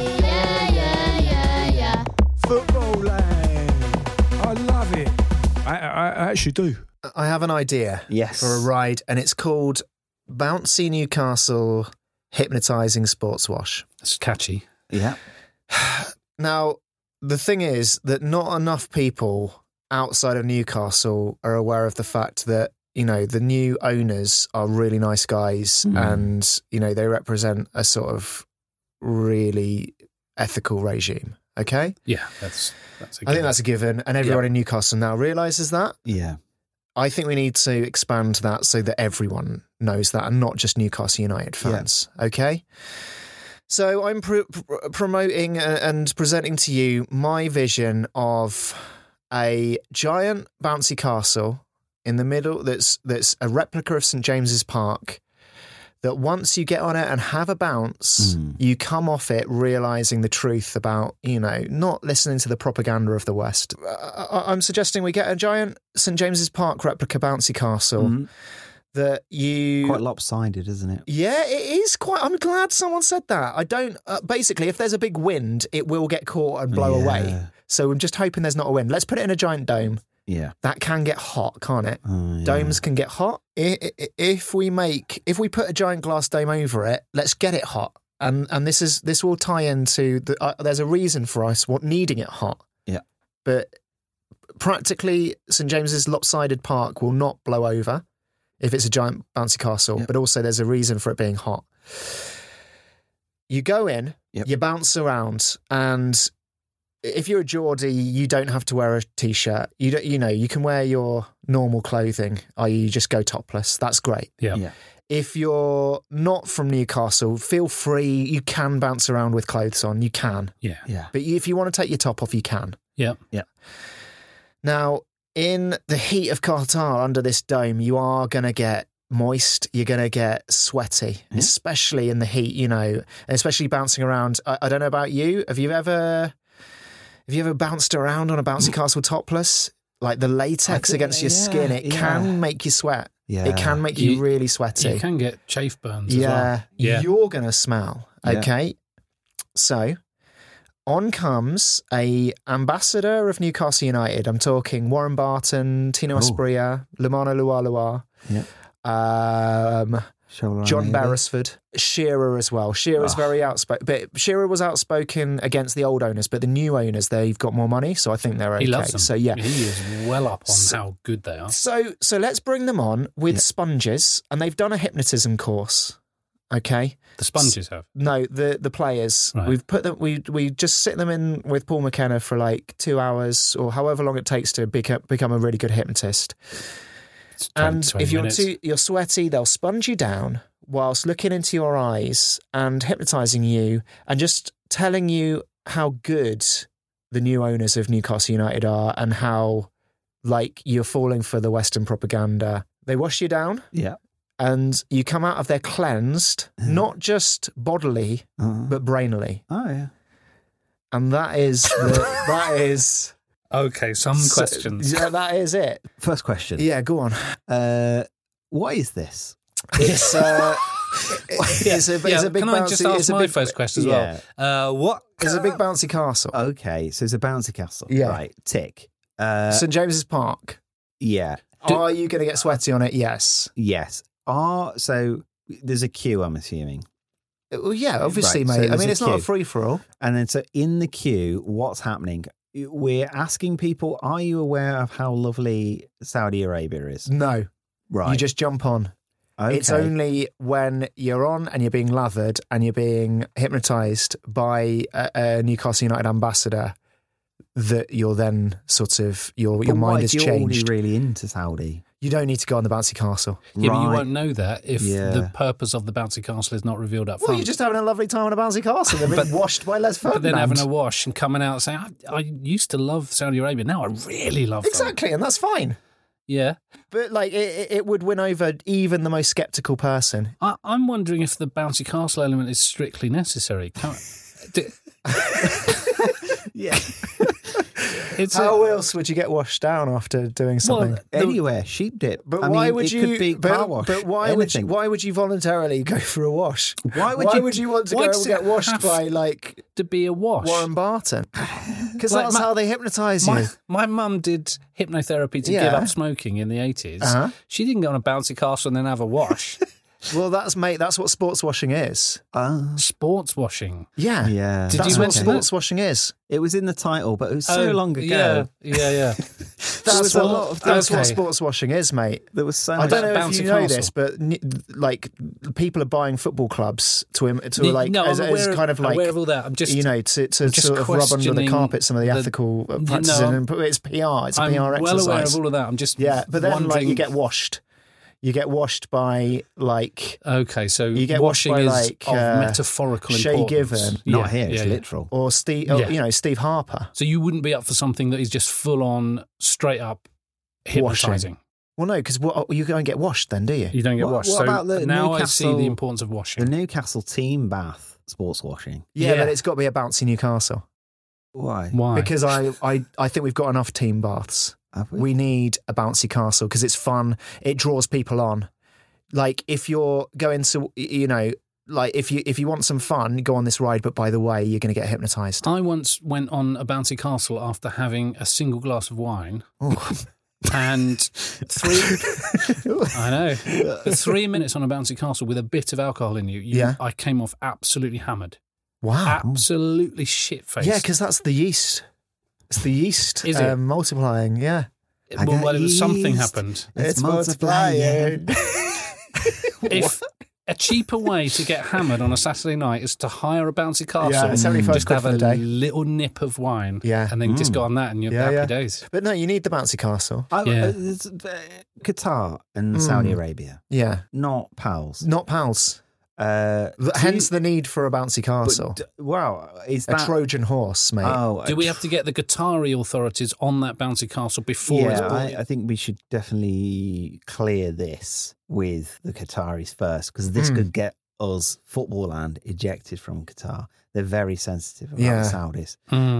Speaker 8: Yeah.
Speaker 7: Football land. I love it. I actually do.
Speaker 4: I have an idea for a ride, and it's called Bouncy Newcastle Hypnotising Sports Wash.
Speaker 3: It's catchy.
Speaker 5: Yeah.
Speaker 4: Now, the thing is that not enough people outside of Newcastle are aware of the fact that, the new owners are really nice guys and, they represent a sort of really ethical regime. Okay?
Speaker 3: Yeah, that's a given.
Speaker 4: I think that's a given, and everyone in Newcastle now realises that.
Speaker 5: Yeah.
Speaker 4: I think we need to expand that so that everyone knows that, and not just Newcastle United fans. Yeah. Okay? So I'm promoting and presenting to you my vision of a giant bouncy castle in the middle that's a replica of St James's Park, that once you get on it and have a bounce, you come off it realising the truth about, not listening to the propaganda of the West. I'm suggesting we get a giant St James's Park replica bouncy castle that you...
Speaker 5: Quite lopsided, isn't it?
Speaker 4: Yeah, it is quite... I'm glad someone said that. I don't... basically, if there's a big wind, it will get caught and blow away. So I'm just hoping there's not a wind. Let's put it in a giant dome.
Speaker 5: Yeah.
Speaker 4: That can get hot, can't it? Domes can get hot. If we put a giant glass dome over it, let's get it hot. And this will tie into there's a reason for us needing it hot.
Speaker 5: Yeah.
Speaker 4: But practically St James's lopsided park will not blow over if it's a giant bouncy castle, but also there's a reason for it being hot. You go in, you bounce around, and if you're a Geordie, you don't have to wear a T-shirt. You can wear your normal clothing, i.e. you just go topless. That's great.
Speaker 3: Yeah.
Speaker 4: If you're not from Newcastle, feel free. You can bounce around with clothes on. You can.
Speaker 3: Yeah.
Speaker 4: But if you want to take your top off, you can.
Speaker 3: Yeah.
Speaker 4: Now, in the heat of Qatar, under this dome, you are going to get moist, you're going to get sweaty, especially in the heat, especially bouncing around. I don't know about you. Have you ever bounced around on a bouncy castle topless? Like the latex against your skin, it can make you sweat. Yeah. It can make you really sweaty.
Speaker 3: You can get chafe burns as well.
Speaker 4: Yeah. You're going to smell. Okay. Yeah. So on comes a ambassador of Newcastle United. I'm talking Warren Barton, Tino Asprilla, Lumana Lualua. John Beresford, Shearer as well. Shearer's very outspoken, but Shearer was outspoken against the old owners, but the new owners, they've got more money, so I think they're okay.
Speaker 3: He loves them.
Speaker 4: So yeah,
Speaker 3: he is well up on how good they are.
Speaker 4: So let's bring them on with sponges, and they've done a hypnotism course. Okay,
Speaker 3: the sponges have
Speaker 4: no the players.
Speaker 3: Right.
Speaker 4: We've put them. We just sit them in with Paul McKenna for like 2 hours or however long it takes to become a really good hypnotist.
Speaker 3: 20
Speaker 4: and if you're sweaty, they'll sponge you down whilst looking into your eyes and hypnotising you and just telling you how good the new owners of Newcastle United are and how like you're falling for the Western propaganda. They wash you down.
Speaker 5: Yeah.
Speaker 4: And you come out of there cleansed, not just bodily, but brainily.
Speaker 5: Oh, yeah.
Speaker 4: And that is
Speaker 3: Okay, some questions.
Speaker 4: Yeah, that is it.
Speaker 5: First question.
Speaker 4: Yeah, go on.
Speaker 5: What is this?
Speaker 4: It's it's a big
Speaker 3: Can
Speaker 4: bouncy.
Speaker 3: I just ask my first question as well? What?
Speaker 4: It's a big bouncy castle.
Speaker 5: Okay, so it's a bouncy castle.
Speaker 4: Yeah.
Speaker 5: Right, tick.
Speaker 4: St James's Park.
Speaker 5: Yeah.
Speaker 4: Are you going to get sweaty on it? Yes.
Speaker 5: Yes. So there's a queue, I'm assuming.
Speaker 4: Well, yeah, obviously,
Speaker 5: Right, so
Speaker 4: mate. I
Speaker 5: there's
Speaker 4: mean,
Speaker 5: a
Speaker 4: it's not a
Speaker 5: queue.
Speaker 4: free-for-all.
Speaker 5: And then so in the queue, what's happening? We're asking people, are you aware of how lovely Saudi Arabia is?
Speaker 4: No.
Speaker 5: Right.
Speaker 4: You just jump on.
Speaker 5: Okay.
Speaker 4: It's only when you're on and you're being lathered and you're being hypnotised by a Newcastle United ambassador that you're then sort of, your
Speaker 5: But
Speaker 4: mind
Speaker 5: what
Speaker 4: has
Speaker 5: if you're
Speaker 4: changed.
Speaker 5: already really into Saudi?
Speaker 4: You don't need to go on the bouncy castle.
Speaker 3: Yeah, but you
Speaker 5: Right.
Speaker 3: won't know that if the purpose of the bouncy castle is not revealed up
Speaker 4: Well,
Speaker 3: front.
Speaker 4: you're just having a lovely time on a bouncy castle. They've been washed by Les Ferdinand.
Speaker 3: But then having a wash and coming out saying, I used to love Saudi Arabia. Now I really love them.
Speaker 4: Exactly, and that's fine.
Speaker 3: Yeah.
Speaker 4: But like, it would win over even the most sceptical person.
Speaker 3: I'm wondering if the bouncy castle element is strictly necessary.
Speaker 5: Yeah.
Speaker 4: How else would you get washed down after doing something?
Speaker 5: Anywhere, sheep dip.
Speaker 4: But
Speaker 5: I
Speaker 4: why
Speaker 5: mean,
Speaker 4: would
Speaker 5: it
Speaker 4: you?
Speaker 5: could be car wash.
Speaker 4: But why
Speaker 5: anything.
Speaker 4: would you voluntarily go for a wash?
Speaker 5: Why would you
Speaker 4: want to
Speaker 3: why
Speaker 4: go
Speaker 3: does
Speaker 4: and get
Speaker 3: it
Speaker 4: washed
Speaker 3: have
Speaker 4: by like
Speaker 3: to be a wash?
Speaker 4: Warren Barton? Because
Speaker 3: Like
Speaker 4: that's
Speaker 3: my-
Speaker 4: how they hypnotise you.
Speaker 3: My mum did hypnotherapy to
Speaker 4: Yeah.
Speaker 3: give up smoking in the 80s.
Speaker 4: Uh-huh.
Speaker 3: She didn't go on a bouncy castle and then have a wash.
Speaker 4: Well, that's what sports washing is.
Speaker 3: Sports washing.
Speaker 4: Yeah,
Speaker 5: Yeah.
Speaker 3: Did
Speaker 4: that's
Speaker 3: you
Speaker 4: what
Speaker 3: mention
Speaker 4: sports washing is.
Speaker 5: It was in the title, but it was so long ago.
Speaker 3: Yeah.
Speaker 4: That's
Speaker 5: a lot of
Speaker 4: that's what
Speaker 3: okay.
Speaker 4: sports washing is, mate.
Speaker 5: There was so
Speaker 4: I
Speaker 5: much.
Speaker 4: don't know if
Speaker 3: bouncy
Speaker 4: you know
Speaker 3: castle.
Speaker 4: this, but like people are buying football clubs to like
Speaker 3: No,
Speaker 4: as,
Speaker 3: I'm aware
Speaker 4: as
Speaker 3: of-
Speaker 4: kind of
Speaker 3: I'm
Speaker 4: like
Speaker 3: aware of all that. I'm just,
Speaker 4: you know to
Speaker 3: just
Speaker 4: sort of rub under the
Speaker 3: questioning
Speaker 4: carpet some of the
Speaker 3: the-
Speaker 4: ethical
Speaker 3: You know,
Speaker 4: practices. And it's PR. It's a
Speaker 3: I'm
Speaker 4: PR
Speaker 3: well
Speaker 4: exercise.
Speaker 3: aware of all of that. I'm just
Speaker 4: Yeah, but then like
Speaker 3: wondering.
Speaker 4: you get washed. You get washed by like
Speaker 3: Okay, so
Speaker 4: you get washed
Speaker 3: washing
Speaker 4: by,
Speaker 3: is
Speaker 4: like,
Speaker 3: of metaphorical
Speaker 4: Shay
Speaker 3: importance.
Speaker 4: Given.
Speaker 5: Not here, it's
Speaker 3: yeah.
Speaker 5: literal.
Speaker 4: or Steve,
Speaker 3: Yeah.
Speaker 4: you know, Steve Harper.
Speaker 3: So you wouldn't be up for something that is just full on, straight up hypnotising.
Speaker 4: Well, no, because you don't get washed then, do you?
Speaker 3: You don't get
Speaker 5: What-
Speaker 3: washed.
Speaker 5: what
Speaker 3: so
Speaker 5: about the
Speaker 3: now I see
Speaker 5: Newcastle-
Speaker 3: the importance of
Speaker 5: The
Speaker 3: washing.
Speaker 5: Newcastle team bath sports washing.
Speaker 4: Yeah,
Speaker 3: Yeah.
Speaker 4: but it's got to be a bouncy Newcastle
Speaker 5: Why?
Speaker 3: Why?
Speaker 4: because I think we've got enough team baths.
Speaker 5: Have we?
Speaker 4: We need a bouncy castle because it's fun. It draws people on. Like if you're going to, you know, like if you want some fun, go on this ride. But by the way, you're going to get hypnotised.
Speaker 3: I once went on a bouncy castle after having a single glass of wine. And I know. But 3 minutes on a bouncy castle with a bit of alcohol in you,
Speaker 4: Yeah.
Speaker 3: I came off absolutely hammered.
Speaker 4: Wow.
Speaker 3: Absolutely shit-faced.
Speaker 4: Yeah, because that's the yeast. It's the yeast
Speaker 3: Is it?
Speaker 4: multiplying. Yeah,
Speaker 5: I
Speaker 3: well,
Speaker 5: got
Speaker 3: something
Speaker 5: yeast.
Speaker 3: happened.
Speaker 5: It's multiplying.
Speaker 3: If a cheaper way to get hammered on a Saturday night is to hire a bouncy castle,
Speaker 4: Yeah, 75
Speaker 3: just
Speaker 4: quid
Speaker 3: have
Speaker 4: for
Speaker 3: a
Speaker 4: the day.
Speaker 3: little nip of wine,
Speaker 4: Yeah.
Speaker 3: and then just go on that and you're happy days.
Speaker 4: But no, you need the bouncy castle.
Speaker 3: Yeah.
Speaker 5: Qatar and Saudi Arabia,
Speaker 4: Yeah,
Speaker 5: not pals.
Speaker 4: not pals. Hence the need for a bouncy castle.
Speaker 5: Wow, is
Speaker 4: A
Speaker 5: that
Speaker 4: Trojan horse, mate.
Speaker 5: Oh,
Speaker 3: Do we have to get the Qatari authorities on that bouncy castle before it's
Speaker 5: yeah,
Speaker 3: built?
Speaker 5: I think we should definitely clear this with the Qataris first because this could get us football land ejected from Qatar. They're very sensitive about
Speaker 4: Yeah.
Speaker 5: the Saudis.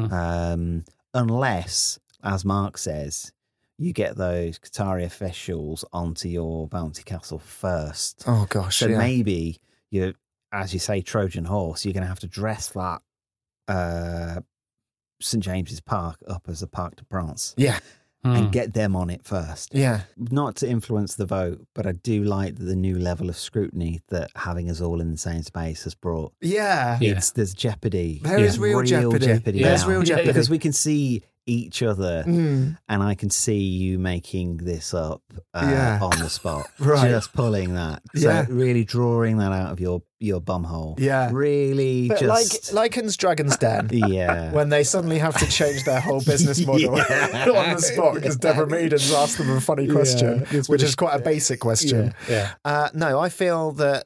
Speaker 5: Unless, as Mark says, you get those Qatari officials onto your bouncy castle first.
Speaker 4: Oh gosh,
Speaker 5: So
Speaker 4: yeah.
Speaker 5: maybe you, as you say, Trojan horse, you're going to have to dress that St James's Park up as a Parc de France
Speaker 4: Yeah,
Speaker 5: and get them on it first.
Speaker 4: yeah.
Speaker 5: Not to influence the vote, but I do like the new level of scrutiny that having us all in the same space has brought.
Speaker 4: Yeah.
Speaker 3: Yeah.
Speaker 5: There's jeopardy.
Speaker 4: There is real jeopardy.
Speaker 3: Yeah.
Speaker 4: There's real
Speaker 5: now.
Speaker 4: jeopardy.
Speaker 5: Because we can see each other
Speaker 4: Mm.
Speaker 5: and I can see you making this up
Speaker 4: Yeah.
Speaker 5: on the spot.
Speaker 4: Right.
Speaker 5: Just pulling that. So
Speaker 4: Yeah.
Speaker 5: really drawing that out of your bum hole.
Speaker 4: Yeah.
Speaker 5: Really
Speaker 4: But
Speaker 5: just...
Speaker 4: like Lycan's Dragon's Den,
Speaker 5: yeah.
Speaker 4: when they suddenly have to change their whole business model on the spot because Deborah Meaden's asked them a funny question, which is quite a basic question.
Speaker 3: Yeah.
Speaker 4: No, I feel that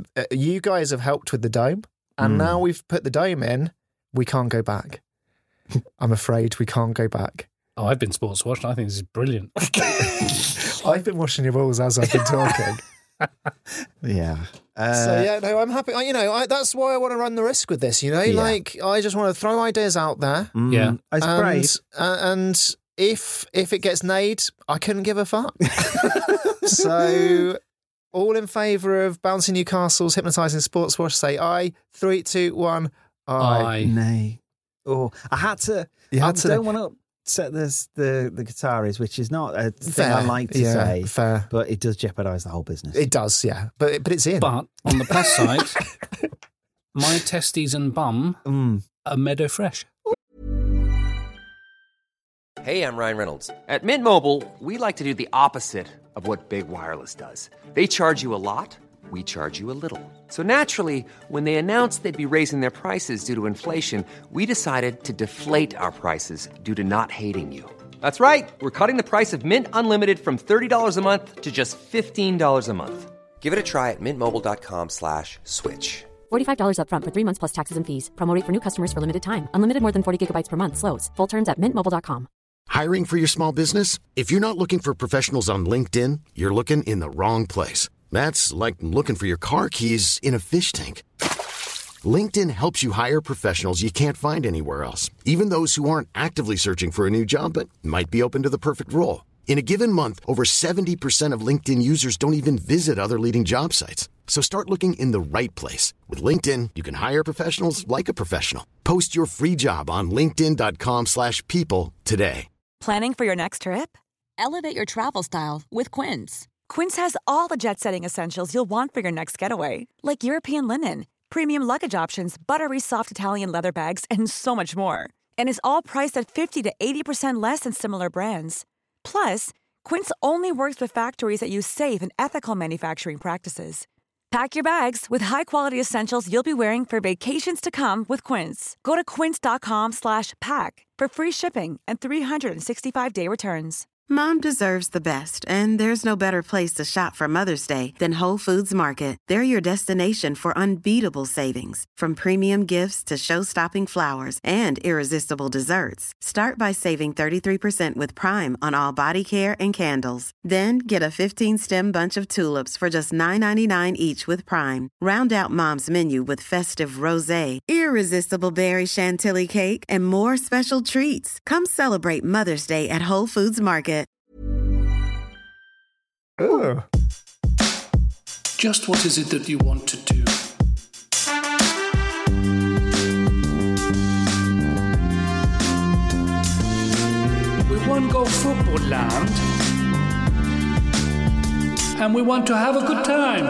Speaker 4: you guys have helped with the dome, and now we've put the dome in, we can't go back. I'm afraid we can't go back.
Speaker 3: Oh, I've been sports washed. I think this is brilliant.
Speaker 4: I've been washing your balls as I've been talking.
Speaker 5: Yeah.
Speaker 4: I'm happy. That's why I want to run the risk with this. I just want to throw ideas out there.
Speaker 3: Yeah,
Speaker 5: it's brave.
Speaker 4: And if it gets nailed, I couldn't give a fuck. So, all in favour of Bouncy Newcastle's hypnotising sports wash, say aye. 3, 2, 1. Aye.
Speaker 5: Nay. Oh, I had to. Don't want to upset the guitarist, which is not a thing I like to say. Fair, but it does jeopardise the whole business.
Speaker 4: It does, yeah. But it's in.
Speaker 3: But on the plus side, my testes and bum are meadow fresh.
Speaker 9: Hey, I'm Ryan Reynolds. At Mint Mobile, we like to do the opposite of what Big Wireless does. They charge you a lot, we charge you a little. So naturally, when they announced they'd be raising their prices due to inflation, we decided to deflate our prices due to not hating you. That's right. We're cutting the price of Mint Unlimited from $30 a month to just $15 a month. Give it a try at mintmobile.com/switch.
Speaker 10: $45 up front for 3 months plus taxes and fees. Promo rate for new customers for limited time. Unlimited more than 40 gigabytes per month. Slows full terms at mintmobile.com.
Speaker 1: Hiring for your small business? If you're not looking for professionals on LinkedIn, you're looking in the wrong place. That's like looking for your car keys in a fish tank. LinkedIn helps you hire professionals you can't find anywhere else, even those who aren't actively searching for a new job but might be open to the perfect role. In a given month, over 70% of LinkedIn users don't even visit other leading job sites. So start looking in the right place. With LinkedIn, you can hire professionals like a professional. Post your free job on linkedin.com/people today.
Speaker 11: Planning for your next trip? Elevate your travel style with Quince. Quince has all the jet-setting essentials you'll want for your next getaway, like European linen, premium luggage options, buttery soft Italian leather bags, and so much more. And is all priced at 50 to 80% less than similar brands. Plus, Quince only works with factories that use safe and ethical manufacturing practices. Pack your bags with high-quality essentials you'll be wearing for vacations to come with Quince. Go to quince.com/pack for free shipping and 365-day returns.
Speaker 12: Mom deserves the best, and there's no better place to shop for Mother's Day than Whole Foods Market. They're your destination for unbeatable savings, from premium gifts to show-stopping flowers and irresistible desserts. Start by saving 33% with Prime on all body care and candles. Then get a 15-stem bunch of tulips for just $9.99 each with Prime. Round out Mom's menu with festive rosé, irresistible berry chantilly cake, and more special treats. Come celebrate Mother's Day at Whole Foods Market.
Speaker 4: Oh.
Speaker 3: Just what is it that you want to do? We want to go football land, and we want to have a good time.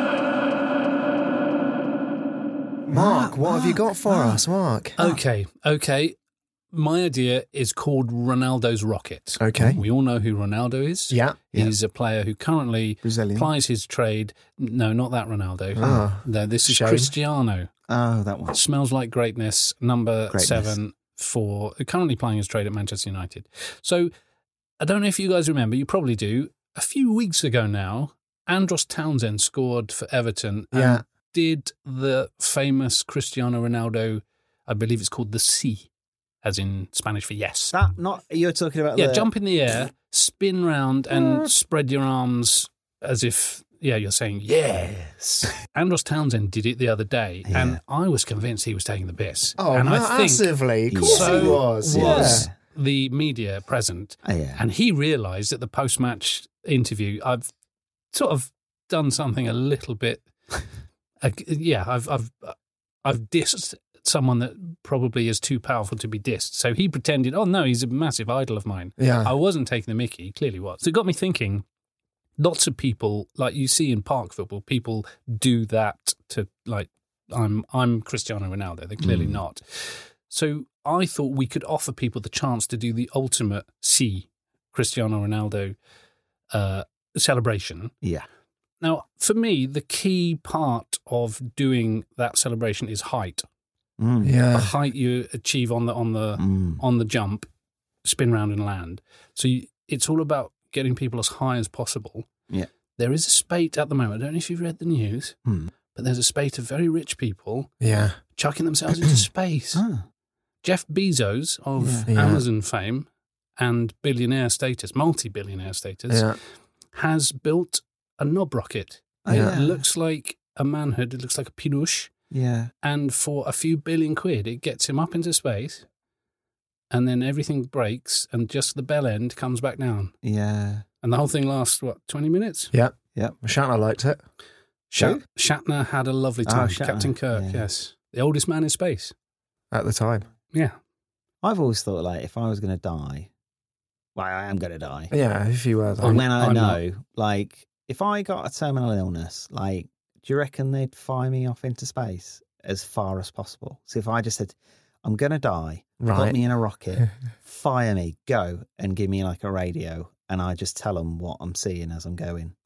Speaker 4: Mark, what have you got for us, Mark?
Speaker 3: Okay. My idea is called Ronaldo's Rocket.
Speaker 4: Okay.
Speaker 3: We all know who Ronaldo is.
Speaker 4: Yeah.
Speaker 3: He's a player who currently
Speaker 5: Brazilian.
Speaker 3: plies his trade. No, not that Ronaldo. No, this is
Speaker 4: Shame.
Speaker 3: Cristiano.
Speaker 5: Oh, that one.
Speaker 3: Smells Like Greatness, number
Speaker 5: Greatness.
Speaker 3: 7 for currently playing his trade at Manchester United. So I don't know if you guys remember, you probably do. A few weeks ago now, Andros Townsend scored for Everton and did the famous Cristiano Ronaldo, I believe it's called the C, as in Spanish for yes.
Speaker 5: That not you're talking about?
Speaker 3: Yeah, jump in the air, spin round, and spread your arms as if you're saying yes. Andros Townsend did it the other day, and I was convinced he was taking the piss.
Speaker 4: Oh,
Speaker 3: and
Speaker 4: massively! Of course he was.
Speaker 3: The media present, and he realised at the post-match interview, I've sort of done something a little bit. I've dissed someone that probably is too powerful to be dissed. So he pretended, oh no, he's a massive idol of mine.
Speaker 4: Yeah.
Speaker 3: I wasn't taking the mickey, he clearly was. So it got me thinking, lots of people, like you see in park football, people do that to, like, I'm Cristiano Ronaldo. They're clearly not. So I thought we could offer people the chance to do the ultimate Cristiano Ronaldo celebration.
Speaker 5: Yeah.
Speaker 3: Now, for me, the key part of doing that celebration is height. The height you achieve on the jump, spin round and land. So it's all about getting people as high as possible.
Speaker 5: Yeah.
Speaker 3: There is a spate at the moment. I don't know if you've read the news, but there's a spate of very rich people chucking themselves into space Jeff Bezos of Amazon fame and billionaire status, multi-billionaire status, has built a knob rocket. It looks like a manhood. It looks like a pirouche.
Speaker 5: Yeah.
Speaker 3: And for a few billion quid, it gets him up into space, and then everything breaks, and just the bell end comes back down.
Speaker 5: Yeah.
Speaker 3: And the whole thing lasts, 20 minutes?
Speaker 4: Yeah.
Speaker 5: Yeah.
Speaker 4: Shatner liked it.
Speaker 3: Shatner had a lovely time.
Speaker 5: Shatner.
Speaker 3: Captain Kirk, yes. The oldest man in space.
Speaker 4: At the time.
Speaker 3: Yeah.
Speaker 5: I've always thought, like, if I was going to die, well, I am going to die.
Speaker 4: Yeah, if you were.
Speaker 5: And when I know, like, if I got a terminal illness, like, do you reckon they'd fire me off into space as far as possible? So if I just said, I'm going to die, put me in a rocket, fire me, go, and give me, like, a radio, and I just tell them what I'm seeing as I'm going.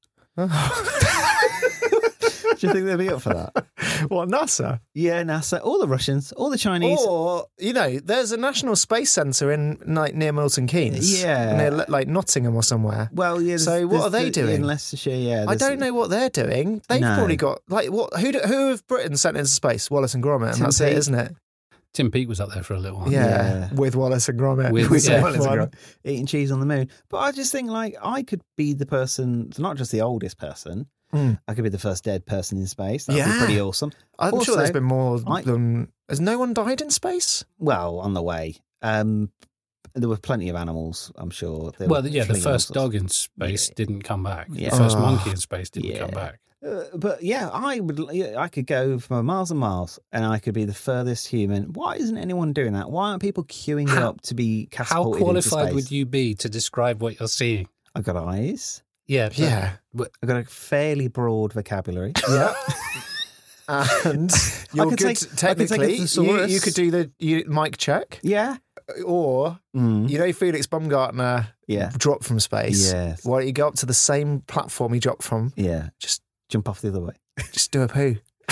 Speaker 5: Do you think they'd be up for that?
Speaker 4: What, NASA?
Speaker 5: Yeah, NASA. All the Russians, all the Chinese.
Speaker 4: Or, there's a National Space Centre in near Milton Keynes.
Speaker 5: Yeah.
Speaker 4: Near, like Nottingham or somewhere.
Speaker 5: Well, yeah.
Speaker 4: So what are they doing?
Speaker 5: In Leicestershire, yeah.
Speaker 4: I don't know what they're doing. They've probably got, like, what? Who have Britain sent into space? Wallace and Gromit, and that's it, isn't it?
Speaker 3: Tim Peake was up there for a little while.
Speaker 4: Yeah. With Wallace and Gromit.
Speaker 3: With Wallace and
Speaker 5: Gromit. Eating cheese on the moon. But I just think, like, I could be the person, not just the oldest person, I could be the first dead person in space. That would be pretty awesome.
Speaker 4: I'm sure there's been more than... Has no one died in space?
Speaker 5: Well, on the way. There were plenty of animals, I'm sure.
Speaker 3: The first dog in space didn't come back. The first monkey in space didn't come back.
Speaker 5: But yeah, I could go for miles and miles, and I could be the furthest human. Why isn't anyone doing that? Why aren't people queuing up to be catapulted
Speaker 3: How qualified
Speaker 5: into space?
Speaker 3: would you be to describe what you're seeing?
Speaker 5: I've got eyes.
Speaker 3: Yeah.
Speaker 5: I've got a fairly broad vocabulary.
Speaker 4: Yeah. And you're good. Technically, you could do the mic check.
Speaker 5: Yeah.
Speaker 4: Or, Felix Baumgartner dropped from space.
Speaker 5: Yes.
Speaker 4: Why don't you go up to the same platform he dropped from?
Speaker 5: Yeah.
Speaker 4: Just
Speaker 5: jump off the other way.
Speaker 4: Just do a poo.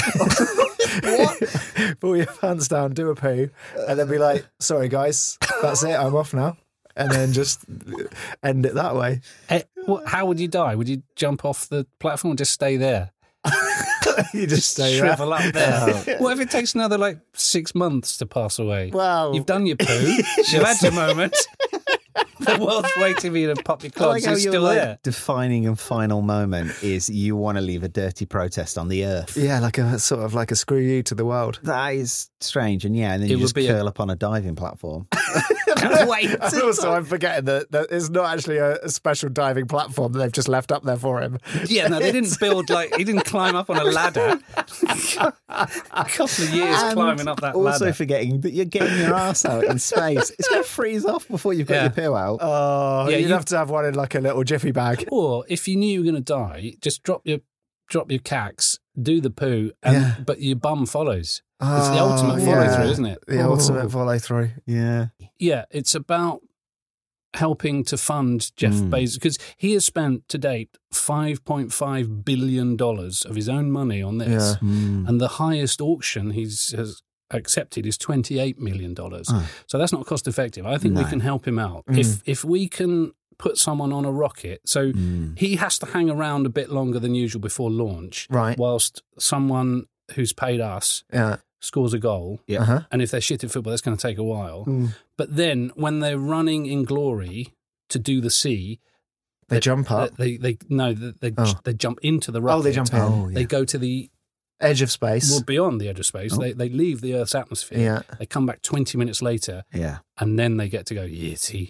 Speaker 4: What? Pull your pants down, do a poo, and then be like, sorry, guys, that's it, I'm off now. And then just end it that way.
Speaker 3: How would you die? Would you jump off the platform or just stay there?
Speaker 4: You just stay
Speaker 3: shrivel up there. What if it takes another 6 months to pass away?
Speaker 4: Well,
Speaker 3: you've done your poo. You've had your moment. The world's waiting for you to pop your clogs. You're still there.
Speaker 5: Defining and final moment is you want to leave a dirty protest on the earth.
Speaker 4: Yeah, like a sort of like a screw you to the world.
Speaker 5: That is strange, and and then you just curl up on a diving platform.
Speaker 4: Wait. And also, I'm forgetting that it's not actually a special diving platform that they've just left up there for him.
Speaker 3: Yeah, no, they didn't build he didn't climb up on a ladder. A couple of years climbing up that ladder.
Speaker 5: Also forgetting that you're getting your ass out in space. It's going to freeze off before you've got your poo out.
Speaker 4: Oh, yeah, you'd have to have one in like a little jiffy bag.
Speaker 3: Or if you knew you were going to die, just drop your cax, do the poo, but your bum follows. It's the ultimate follow-through, isn't it?
Speaker 4: The ultimate follow-through.
Speaker 5: Yeah.
Speaker 3: Yeah, it's about helping to fund Jeff Bezos, because he has spent to date $5.5 billion of his own money on this. Yeah. And the highest auction has accepted is $28 million. So that's not cost effective. I think we can help him out. If we can put someone on a rocket, so he has to hang around a bit longer than usual before launch,
Speaker 4: right?
Speaker 3: Whilst someone who's paid us scores a goal.
Speaker 4: Yeah.
Speaker 3: And if they're shit at football, that's going to take a while. But then when they're running in glory to do the C,
Speaker 4: they jump up.
Speaker 3: They jump into the rocket.
Speaker 4: Oh, they jump in.
Speaker 3: They go to the
Speaker 4: edge of space.
Speaker 3: Well, beyond the edge of space. They leave the Earth's atmosphere.
Speaker 4: Yeah.
Speaker 3: They come back 20 minutes later.
Speaker 5: Yeah.
Speaker 3: And then they get to go, yitty.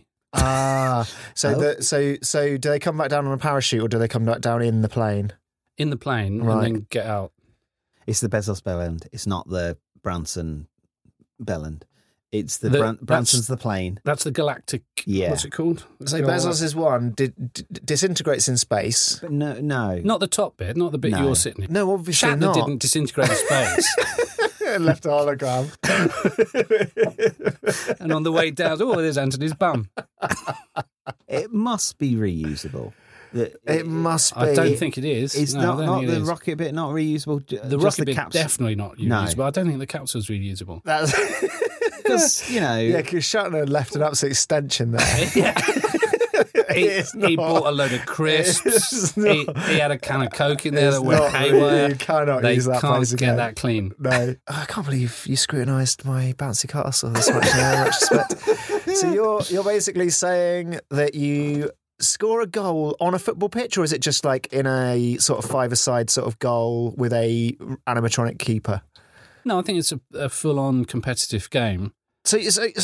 Speaker 4: So do they come back down on a parachute or do they come back down in the plane?
Speaker 3: In the plane, and then get out.
Speaker 5: It's the Bezos bell end. It's not the Branson bell end. It's Branson's the plane.
Speaker 3: That's the galactic.
Speaker 5: Yeah.
Speaker 3: What's it called?
Speaker 4: So Bezos is one. Disintegrates in space.
Speaker 5: But no,
Speaker 3: not the top bit. Not the bit you're sitting in.
Speaker 4: No, obviously
Speaker 3: Shatner
Speaker 4: not.
Speaker 3: Didn't disintegrate in space.
Speaker 4: Left a hologram.
Speaker 3: And on the way down, there's Anthony's bum.
Speaker 5: It must be reusable.
Speaker 4: It must be.
Speaker 3: I don't think it is.
Speaker 5: It's not the rocket bit not reusable.
Speaker 3: The rocket bit definitely not reusable. I don't think the capsule's reusable.
Speaker 4: That's
Speaker 5: because
Speaker 4: because Shatner left an absolute stench in there.
Speaker 3: he bought a load of crisps. He had a can of Coke in there that went haywire.
Speaker 4: You cannot
Speaker 3: They
Speaker 4: use that
Speaker 3: can't
Speaker 4: place
Speaker 3: get
Speaker 4: again.
Speaker 3: that clean.
Speaker 4: No. I can't believe you scrutinised my bouncy castle this much in retrospect. So you're basically saying that you score a goal on a football pitch, or is it just like in a sort of five-a-side sort of goal with a animatronic keeper?
Speaker 3: No, I think it's a full-on competitive game.
Speaker 4: So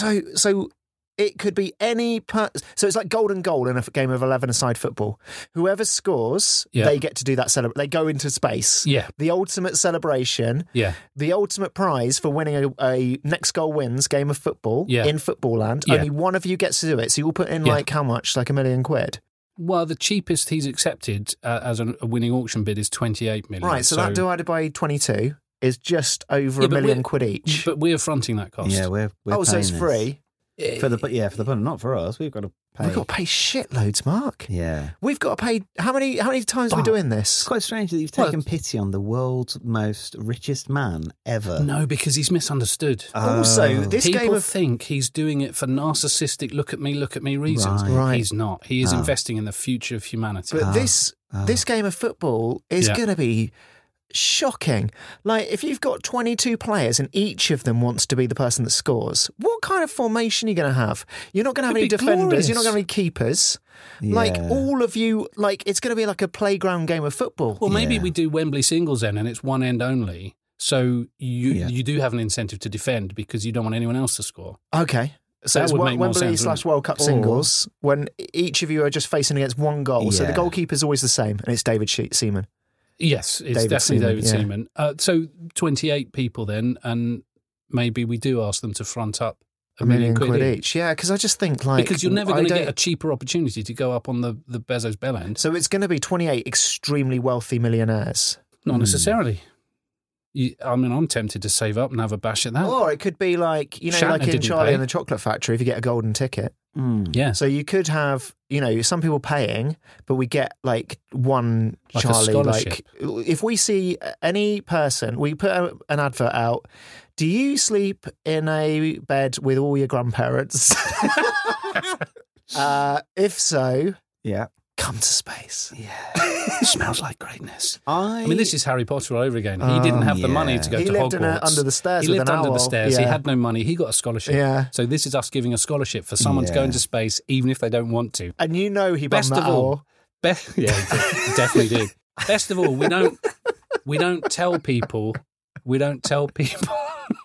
Speaker 4: it could be any so it's like golden goal in a game of 11-a-side football. Whoever scores, they get to do that they go into space.
Speaker 3: Yeah.
Speaker 4: The ultimate celebration.
Speaker 3: Yeah.
Speaker 4: The ultimate prize for winning a next goal wins game of football in football land.
Speaker 3: Yeah.
Speaker 4: Only one of you gets to do it. So you'll put in like how much? Like £1 million?
Speaker 3: Well, the cheapest he's accepted as a winning auction bid is 28 million.
Speaker 4: Right, so that divided by 22 is just over £1 million each.
Speaker 3: But we're fronting that cost.
Speaker 5: Yeah, we're
Speaker 4: so it's
Speaker 5: paying
Speaker 4: free.
Speaker 5: For the punter, not for us. We've got to pay.
Speaker 4: We've got to pay shitloads, Mark.
Speaker 5: Yeah.
Speaker 4: We've got to pay how many times are we doing this?
Speaker 5: It's quite strange that you've taken pity on the world's most richest man ever.
Speaker 3: No, because he's misunderstood.
Speaker 4: Also, this
Speaker 3: People
Speaker 4: game of
Speaker 3: think he's doing it for narcissistic look at me reasons.
Speaker 4: Right.
Speaker 3: He's not. He is investing in the future of humanity.
Speaker 4: But this game of football is going to be shocking. Like, if you've got 22 players and each of them wants to be the person that scores, what kind of formation are you going to have? You're not going to have any defenders.
Speaker 3: Glorious.
Speaker 4: You're not going to have any keepers.
Speaker 5: Yeah.
Speaker 4: Like, all of you, like, it's going to be like a playground game of football.
Speaker 3: Well, maybe we do Wembley singles then, and it's one end only. So you do have an incentive to defend because you don't want anyone else to score.
Speaker 4: Okay. So
Speaker 3: That
Speaker 4: it's
Speaker 3: would make more
Speaker 4: Wembley
Speaker 3: sense,
Speaker 4: / World Cup singles when each of you are just facing against one goal. So the goalkeeper's always the same, and it's David Seaman.
Speaker 3: Yes, it's
Speaker 4: David
Speaker 3: definitely
Speaker 4: Seaman,
Speaker 3: David Seaman. So 28 people then, and maybe we do ask them to front up £1 million
Speaker 4: each. Yeah, because I just think like...
Speaker 3: Because you're never going to get a cheaper opportunity to go up on the Bezos bell end.
Speaker 4: So it's going to be 28 extremely wealthy millionaires.
Speaker 3: Not necessarily. I'm tempted to save up and have a bash at that.
Speaker 4: Or it could be like,
Speaker 3: Shatner
Speaker 4: like in
Speaker 3: didn't
Speaker 4: Charlie
Speaker 3: pay.
Speaker 4: and the Chocolate Factory, if you get a golden ticket.
Speaker 3: Yeah.
Speaker 4: So you could have, some people paying, but we get like one
Speaker 3: Like a
Speaker 4: Charlie.
Speaker 3: scholarship.
Speaker 4: Like, if we see any person, we put an advert out. Do you sleep in a bed with all your grandparents? If so, come to space.
Speaker 3: It smells like greatness. I mean, this is Harry Potter all over again. He didn't have the money to go
Speaker 4: He
Speaker 3: to
Speaker 4: lived
Speaker 3: Hogwarts.
Speaker 4: under the stairs
Speaker 3: He
Speaker 4: with
Speaker 3: lived
Speaker 4: an
Speaker 3: under the
Speaker 4: owl.
Speaker 3: stairs. He
Speaker 4: Yeah.
Speaker 3: had no money. He got a scholarship.
Speaker 4: Yeah.
Speaker 3: So this is us giving a scholarship for someone to go into space, even if they don't want to.
Speaker 4: And he bummed
Speaker 3: Best
Speaker 4: that
Speaker 3: of all,
Speaker 4: owl.
Speaker 3: yeah, he definitely did. Best of all, we don't tell people. We don't tell people.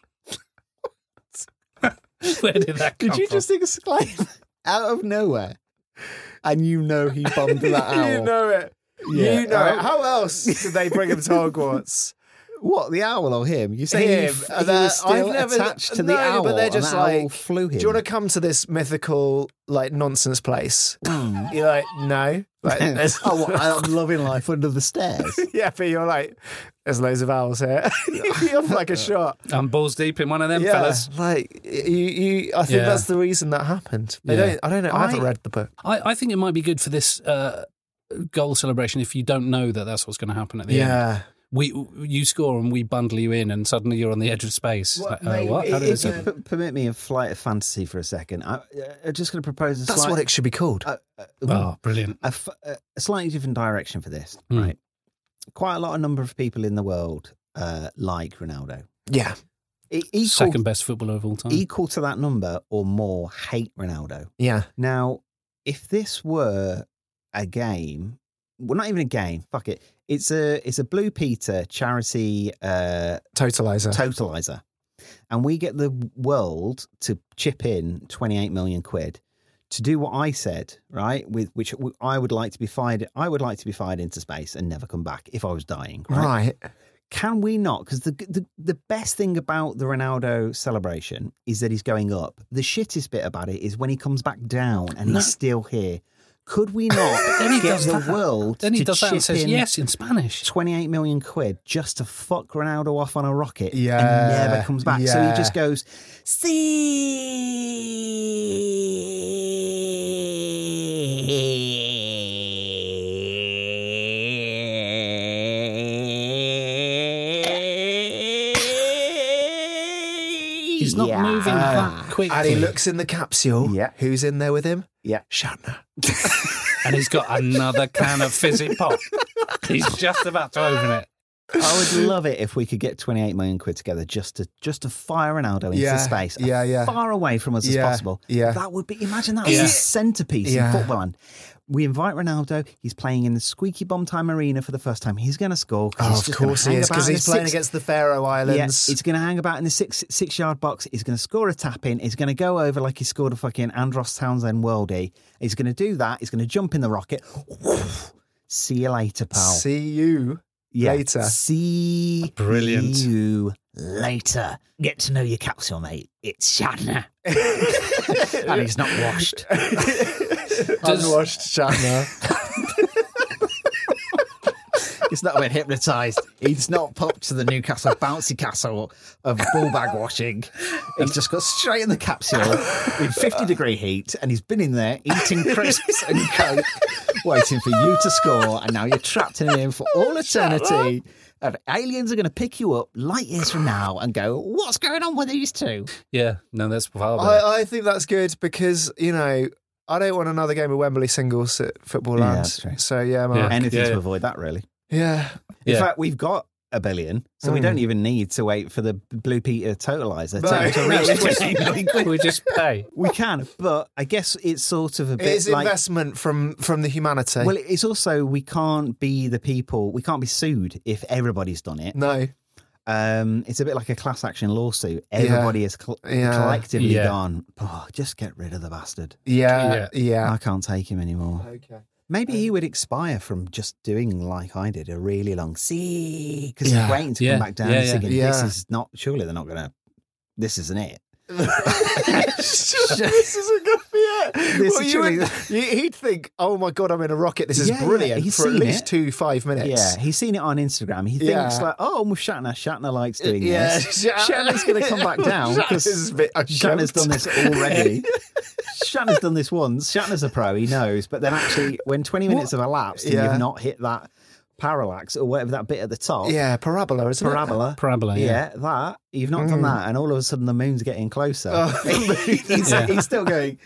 Speaker 3: Where did that come
Speaker 5: Did you
Speaker 3: from?
Speaker 5: just exclaim out of nowhere? And he bombed that owl.
Speaker 4: You know it.
Speaker 5: Yeah.
Speaker 4: You know it. How else did they bring him to Hogwarts?
Speaker 5: What, the owl or him? You say
Speaker 4: Him.
Speaker 5: he was still attached to the owl,
Speaker 4: but they're
Speaker 5: and
Speaker 4: just
Speaker 5: that owl
Speaker 4: like,
Speaker 5: flew him.
Speaker 4: do you want to come to this mythical, like, nonsense place? You're like, no. Like,
Speaker 5: I'm loving life under the stairs.
Speaker 4: yeah, but you're like, there's loads of owls here. You're like a shot.
Speaker 3: I'm balls deep in one of them, fellas.
Speaker 4: Like, I think that's the reason that happened. I don't know. I haven't read the book.
Speaker 3: I think it might be good for this goal celebration if you don't know that that's what's going to happen at the end. You score and we bundle you in, and suddenly you're on the edge of space.
Speaker 4: What?
Speaker 3: What? How did
Speaker 5: If
Speaker 3: this
Speaker 5: you
Speaker 3: happen?
Speaker 5: permit me a flight of fantasy for a second, I'm just going to propose
Speaker 4: That's what it should be called.
Speaker 3: Brilliant.
Speaker 5: a slightly different direction for this. Right, quite a lot of number of people in the world like Ronaldo.
Speaker 4: Yeah,
Speaker 3: Second best footballer of all time.
Speaker 5: Equal to that number or more hate Ronaldo.
Speaker 4: Yeah.
Speaker 5: Now, if this were a game, well, not even a game. Fuck it. It's a Blue Peter charity totalizer, and we get the world to chip in 28 million quid to do what I said, right? With which I would like to be fired. I would like to be fired into space and never come back if I was dying. Right? Can we not? Because the best thing about the Ronaldo celebration is that he's going up. The shittest bit about it is when he comes back down and he's still here. Could we not get the world
Speaker 3: Then he
Speaker 5: to
Speaker 3: does that and
Speaker 5: chip
Speaker 3: says
Speaker 5: in
Speaker 3: yes in Spanish.
Speaker 5: 28 million quid just to fuck Ronaldo off on a rocket and
Speaker 4: Yeah,
Speaker 5: never comes back. So
Speaker 4: yeah.
Speaker 5: he just goes,
Speaker 3: He's not moving that quickly.
Speaker 4: And he looks in the capsule.
Speaker 5: Yeah.
Speaker 4: Who's in there with him?
Speaker 5: Yeah.
Speaker 4: Shatner.
Speaker 3: And he's got another can of fizzy pop. He's just about to open it.
Speaker 5: I would love it if we could get 28 million quid together just to fire Ronaldo into space, far away from us as possible.
Speaker 4: Yeah.
Speaker 5: That would be. Imagine that as a centerpiece in football. And we invite Ronaldo. He's playing in the Squeaky Bomb Time Arena for the first time. He's going to score.
Speaker 4: Oh, of course he is, because he's playing against the Faroe Islands.
Speaker 5: Yeah, he's going to hang about in the six-yard box. He's going to score a tap-in. He's going to go over like he scored a fucking Andros Townsend worldie. He's going to do that. He's going to jump in the rocket. See you later, pal.
Speaker 4: See you later.
Speaker 5: See you later. Get to know your capsule, mate. It's Shatner. And he's not washed.
Speaker 4: Unwashed Shatner.
Speaker 5: He's not been hypnotised. He's not popped to the Newcastle bouncy castle of ball bag washing. He's just got straight in the capsule in 50-degree heat, and he's been in there eating crisps and coke, waiting for you to score, and now you're trapped in him for all eternity. And aliens are going to pick you up light years from now and go, what's going on with these two?
Speaker 3: Yeah, no, that's far better.
Speaker 4: I think that's good because, you know, I don't want another game of Wembley singles at Football Land.
Speaker 5: That's true.
Speaker 4: So, Mark.
Speaker 5: Anything to avoid that, really.
Speaker 4: Yeah.
Speaker 5: In fact, we've got $1 billion, so we don't even need to wait for the Blue Peter totaliser to reach
Speaker 3: we just pay.
Speaker 5: We can, but I guess it's sort of a bit
Speaker 4: It's
Speaker 5: like
Speaker 4: investment from the humanity.
Speaker 5: Well, it's also we can't be the people. We can't be sued if everybody's done it.
Speaker 4: No.
Speaker 5: It's a bit like a class action lawsuit. Everybody has collectively gone, just get rid of the bastard.
Speaker 4: Yeah.
Speaker 5: I can't take him anymore.
Speaker 4: Okay.
Speaker 5: Maybe he would expire from just doing like I did, a really long see, because he's waiting to come back down and thinking, this is not, surely they're not going to, this isn't it.
Speaker 4: This isn't going to be it. He'd think, oh my God, I'm in a rocket. This is brilliant for at least 5 minutes.
Speaker 5: Yeah, he's seen it on Instagram. He thinks like, oh, I'm with Shatner. Shatner likes doing this. Shatner's going to come back down because Shatner's done this already. Shatner's done this once. Shatner's a pro, he knows. But then actually, when 20 minutes have elapsed and you've not hit that parallax or whatever that bit at the top.
Speaker 4: Yeah, parabola, isn't it?
Speaker 3: Parabola,
Speaker 5: yeah. That. You've not done that. And all of a sudden the moon's getting closer. He's still going,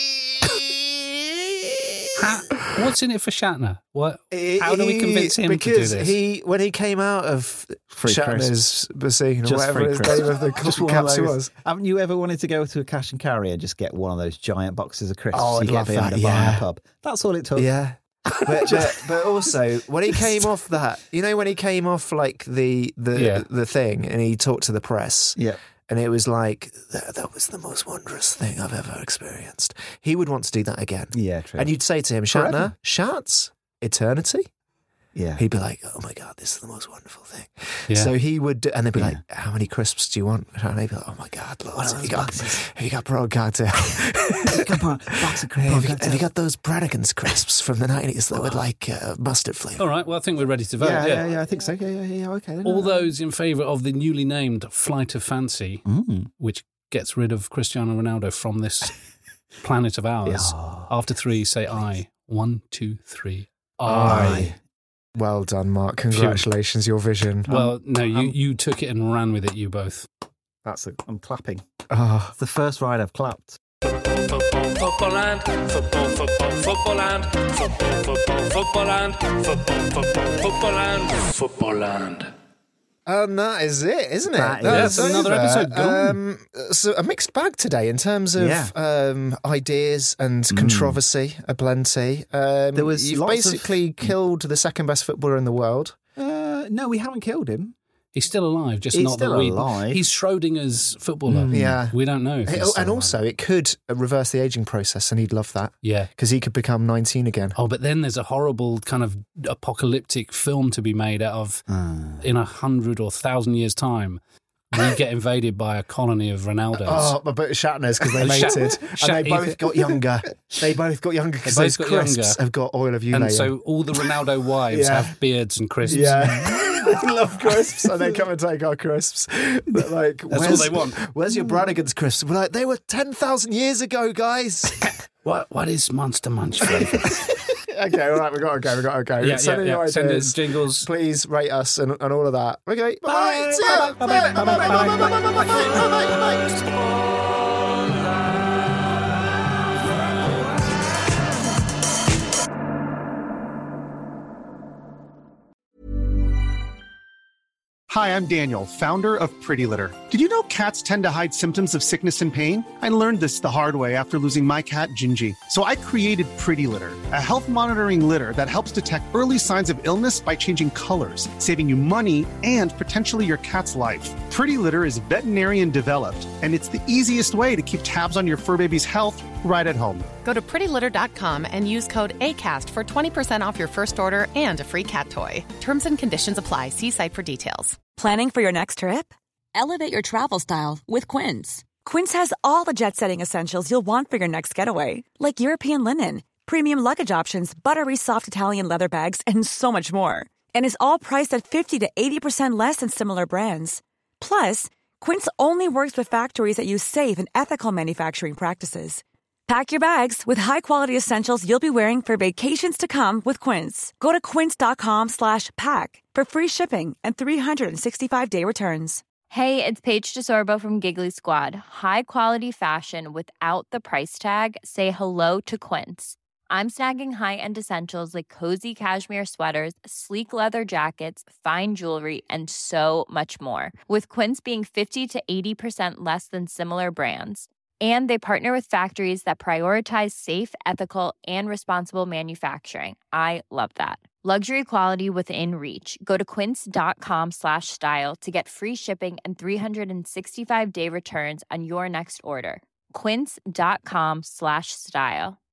Speaker 3: What's in it for Shatner? How do we convince him to do this?
Speaker 4: Because when he came out of Shatner's bassoon or whatever his name of the capsule was.
Speaker 5: Haven't you ever wanted to go to a cash and carry and just get one of those giant boxes of crisps
Speaker 4: you
Speaker 5: get behind a bar in a pub? That's all it took.
Speaker 4: Yeah. But also when he came off that, you know, when he came off like the thing and he talked to the press, and it was like that was the most wondrous thing I've ever experienced. He would want to do that again.
Speaker 5: Yeah, true.
Speaker 4: And you'd say to him, Shatner, Shats, eternity.
Speaker 5: Yeah.
Speaker 4: He'd be like, oh my God, this is the most wonderful thing.
Speaker 3: Yeah.
Speaker 4: So he would, and they'd be like, how many crisps do you want? And they'd be like, oh my God, loads. Have you got Broad Cocktail? Have you got those Brannigan's crisps from the 90s that were like mustard flavour?
Speaker 3: All right, well, I think we're ready to vote.
Speaker 5: Yeah, I think so. Yeah, okay.
Speaker 3: All those in favour of the newly named Flight of Fancy, which gets rid of Cristiano Ronaldo from this planet of ours. After 3, say aye. 1, 2, 3. Aye.
Speaker 4: Well done, Mark. Congratulations, your vision.
Speaker 3: Well, no, you took it and ran with it, you both.
Speaker 5: I'm clapping.
Speaker 4: Oh.
Speaker 5: It's the first ride I've clapped.
Speaker 6: Football land, football land, football land, football land.
Speaker 4: And that is it, isn't it?
Speaker 3: That's another episode gone.
Speaker 4: So a mixed bag today in terms of ideas and controversy, aplenty. You've basically killed the second best footballer in the world.
Speaker 5: No, we haven't killed him.
Speaker 3: He's still alive, just
Speaker 5: He's
Speaker 3: not
Speaker 5: still
Speaker 3: that we.
Speaker 5: alive.
Speaker 3: He's Schrodinger's footballer.
Speaker 4: Yeah,
Speaker 3: we don't know. If he's still
Speaker 4: and also, it could reverse the aging process, and he'd love that.
Speaker 3: Yeah,
Speaker 4: because he could become 19 again.
Speaker 3: Oh, but then there's a horrible kind of apocalyptic film to be made out of in 100 or 1,000 years' time. We get invaded by a colony of Ronaldos.
Speaker 4: Oh, but Shatner's because they mated, and they both got younger. They both got younger because those crisps have got oil of Ulay.
Speaker 3: And so all the Ronaldo wives have beards and crisps.
Speaker 4: Yeah. They love crisps, and they come and take our crisps. But like,
Speaker 3: that's all they want.
Speaker 4: Where's your Brannigan's crisps? We're like, they were 10,000 years ago, guys.
Speaker 3: What is Monster Munch flavour?
Speaker 4: Okay, all right, we got to go.
Speaker 3: Yeah,
Speaker 4: Send in your ideas.
Speaker 3: Send us jingles.
Speaker 4: Please rate us and all of that. Okay, bye.
Speaker 13: Hi, I'm Daniel, founder of Pretty Litter. Did you know cats tend to hide symptoms of sickness and pain? I learned this the hard way after losing my cat, Gingy. So I created Pretty Litter, a health monitoring litter that helps detect early signs of illness by changing colors, saving you money and potentially your cat's life. Pretty Litter is veterinarian developed, and it's the easiest way to keep tabs on your fur baby's health right at home.
Speaker 14: Go to prettylitter.com and use code ACAST for 20% off your first order and a free cat toy. Terms and conditions apply. See site for details.
Speaker 11: Planning for your next trip? Elevate your travel style with Quince. Quince has all the jet-setting essentials you'll want for your next getaway, like European linen, premium luggage options, buttery soft Italian leather bags, and so much more. And is all priced at 50 to 80% less than similar brands. Plus, Quince only works with factories that use safe and ethical manufacturing practices. Pack your bags with high-quality essentials you'll be wearing for vacations to come with Quince. Go to quince.com/pack for free shipping and 365-day returns.
Speaker 15: Hey, it's Paige DeSorbo from Giggly Squad. High quality fashion without the price tag. Say hello to Quince. I'm snagging high-end essentials like cozy cashmere sweaters, sleek leather jackets, fine jewelry, and so much more. With Quince being 50 to 80% less than similar brands. And they partner with factories that prioritize safe, ethical, and responsible manufacturing. I love that. Luxury quality within reach. Go to quince.com/style to get free shipping and 365-day returns on your next order. Quince.com/style.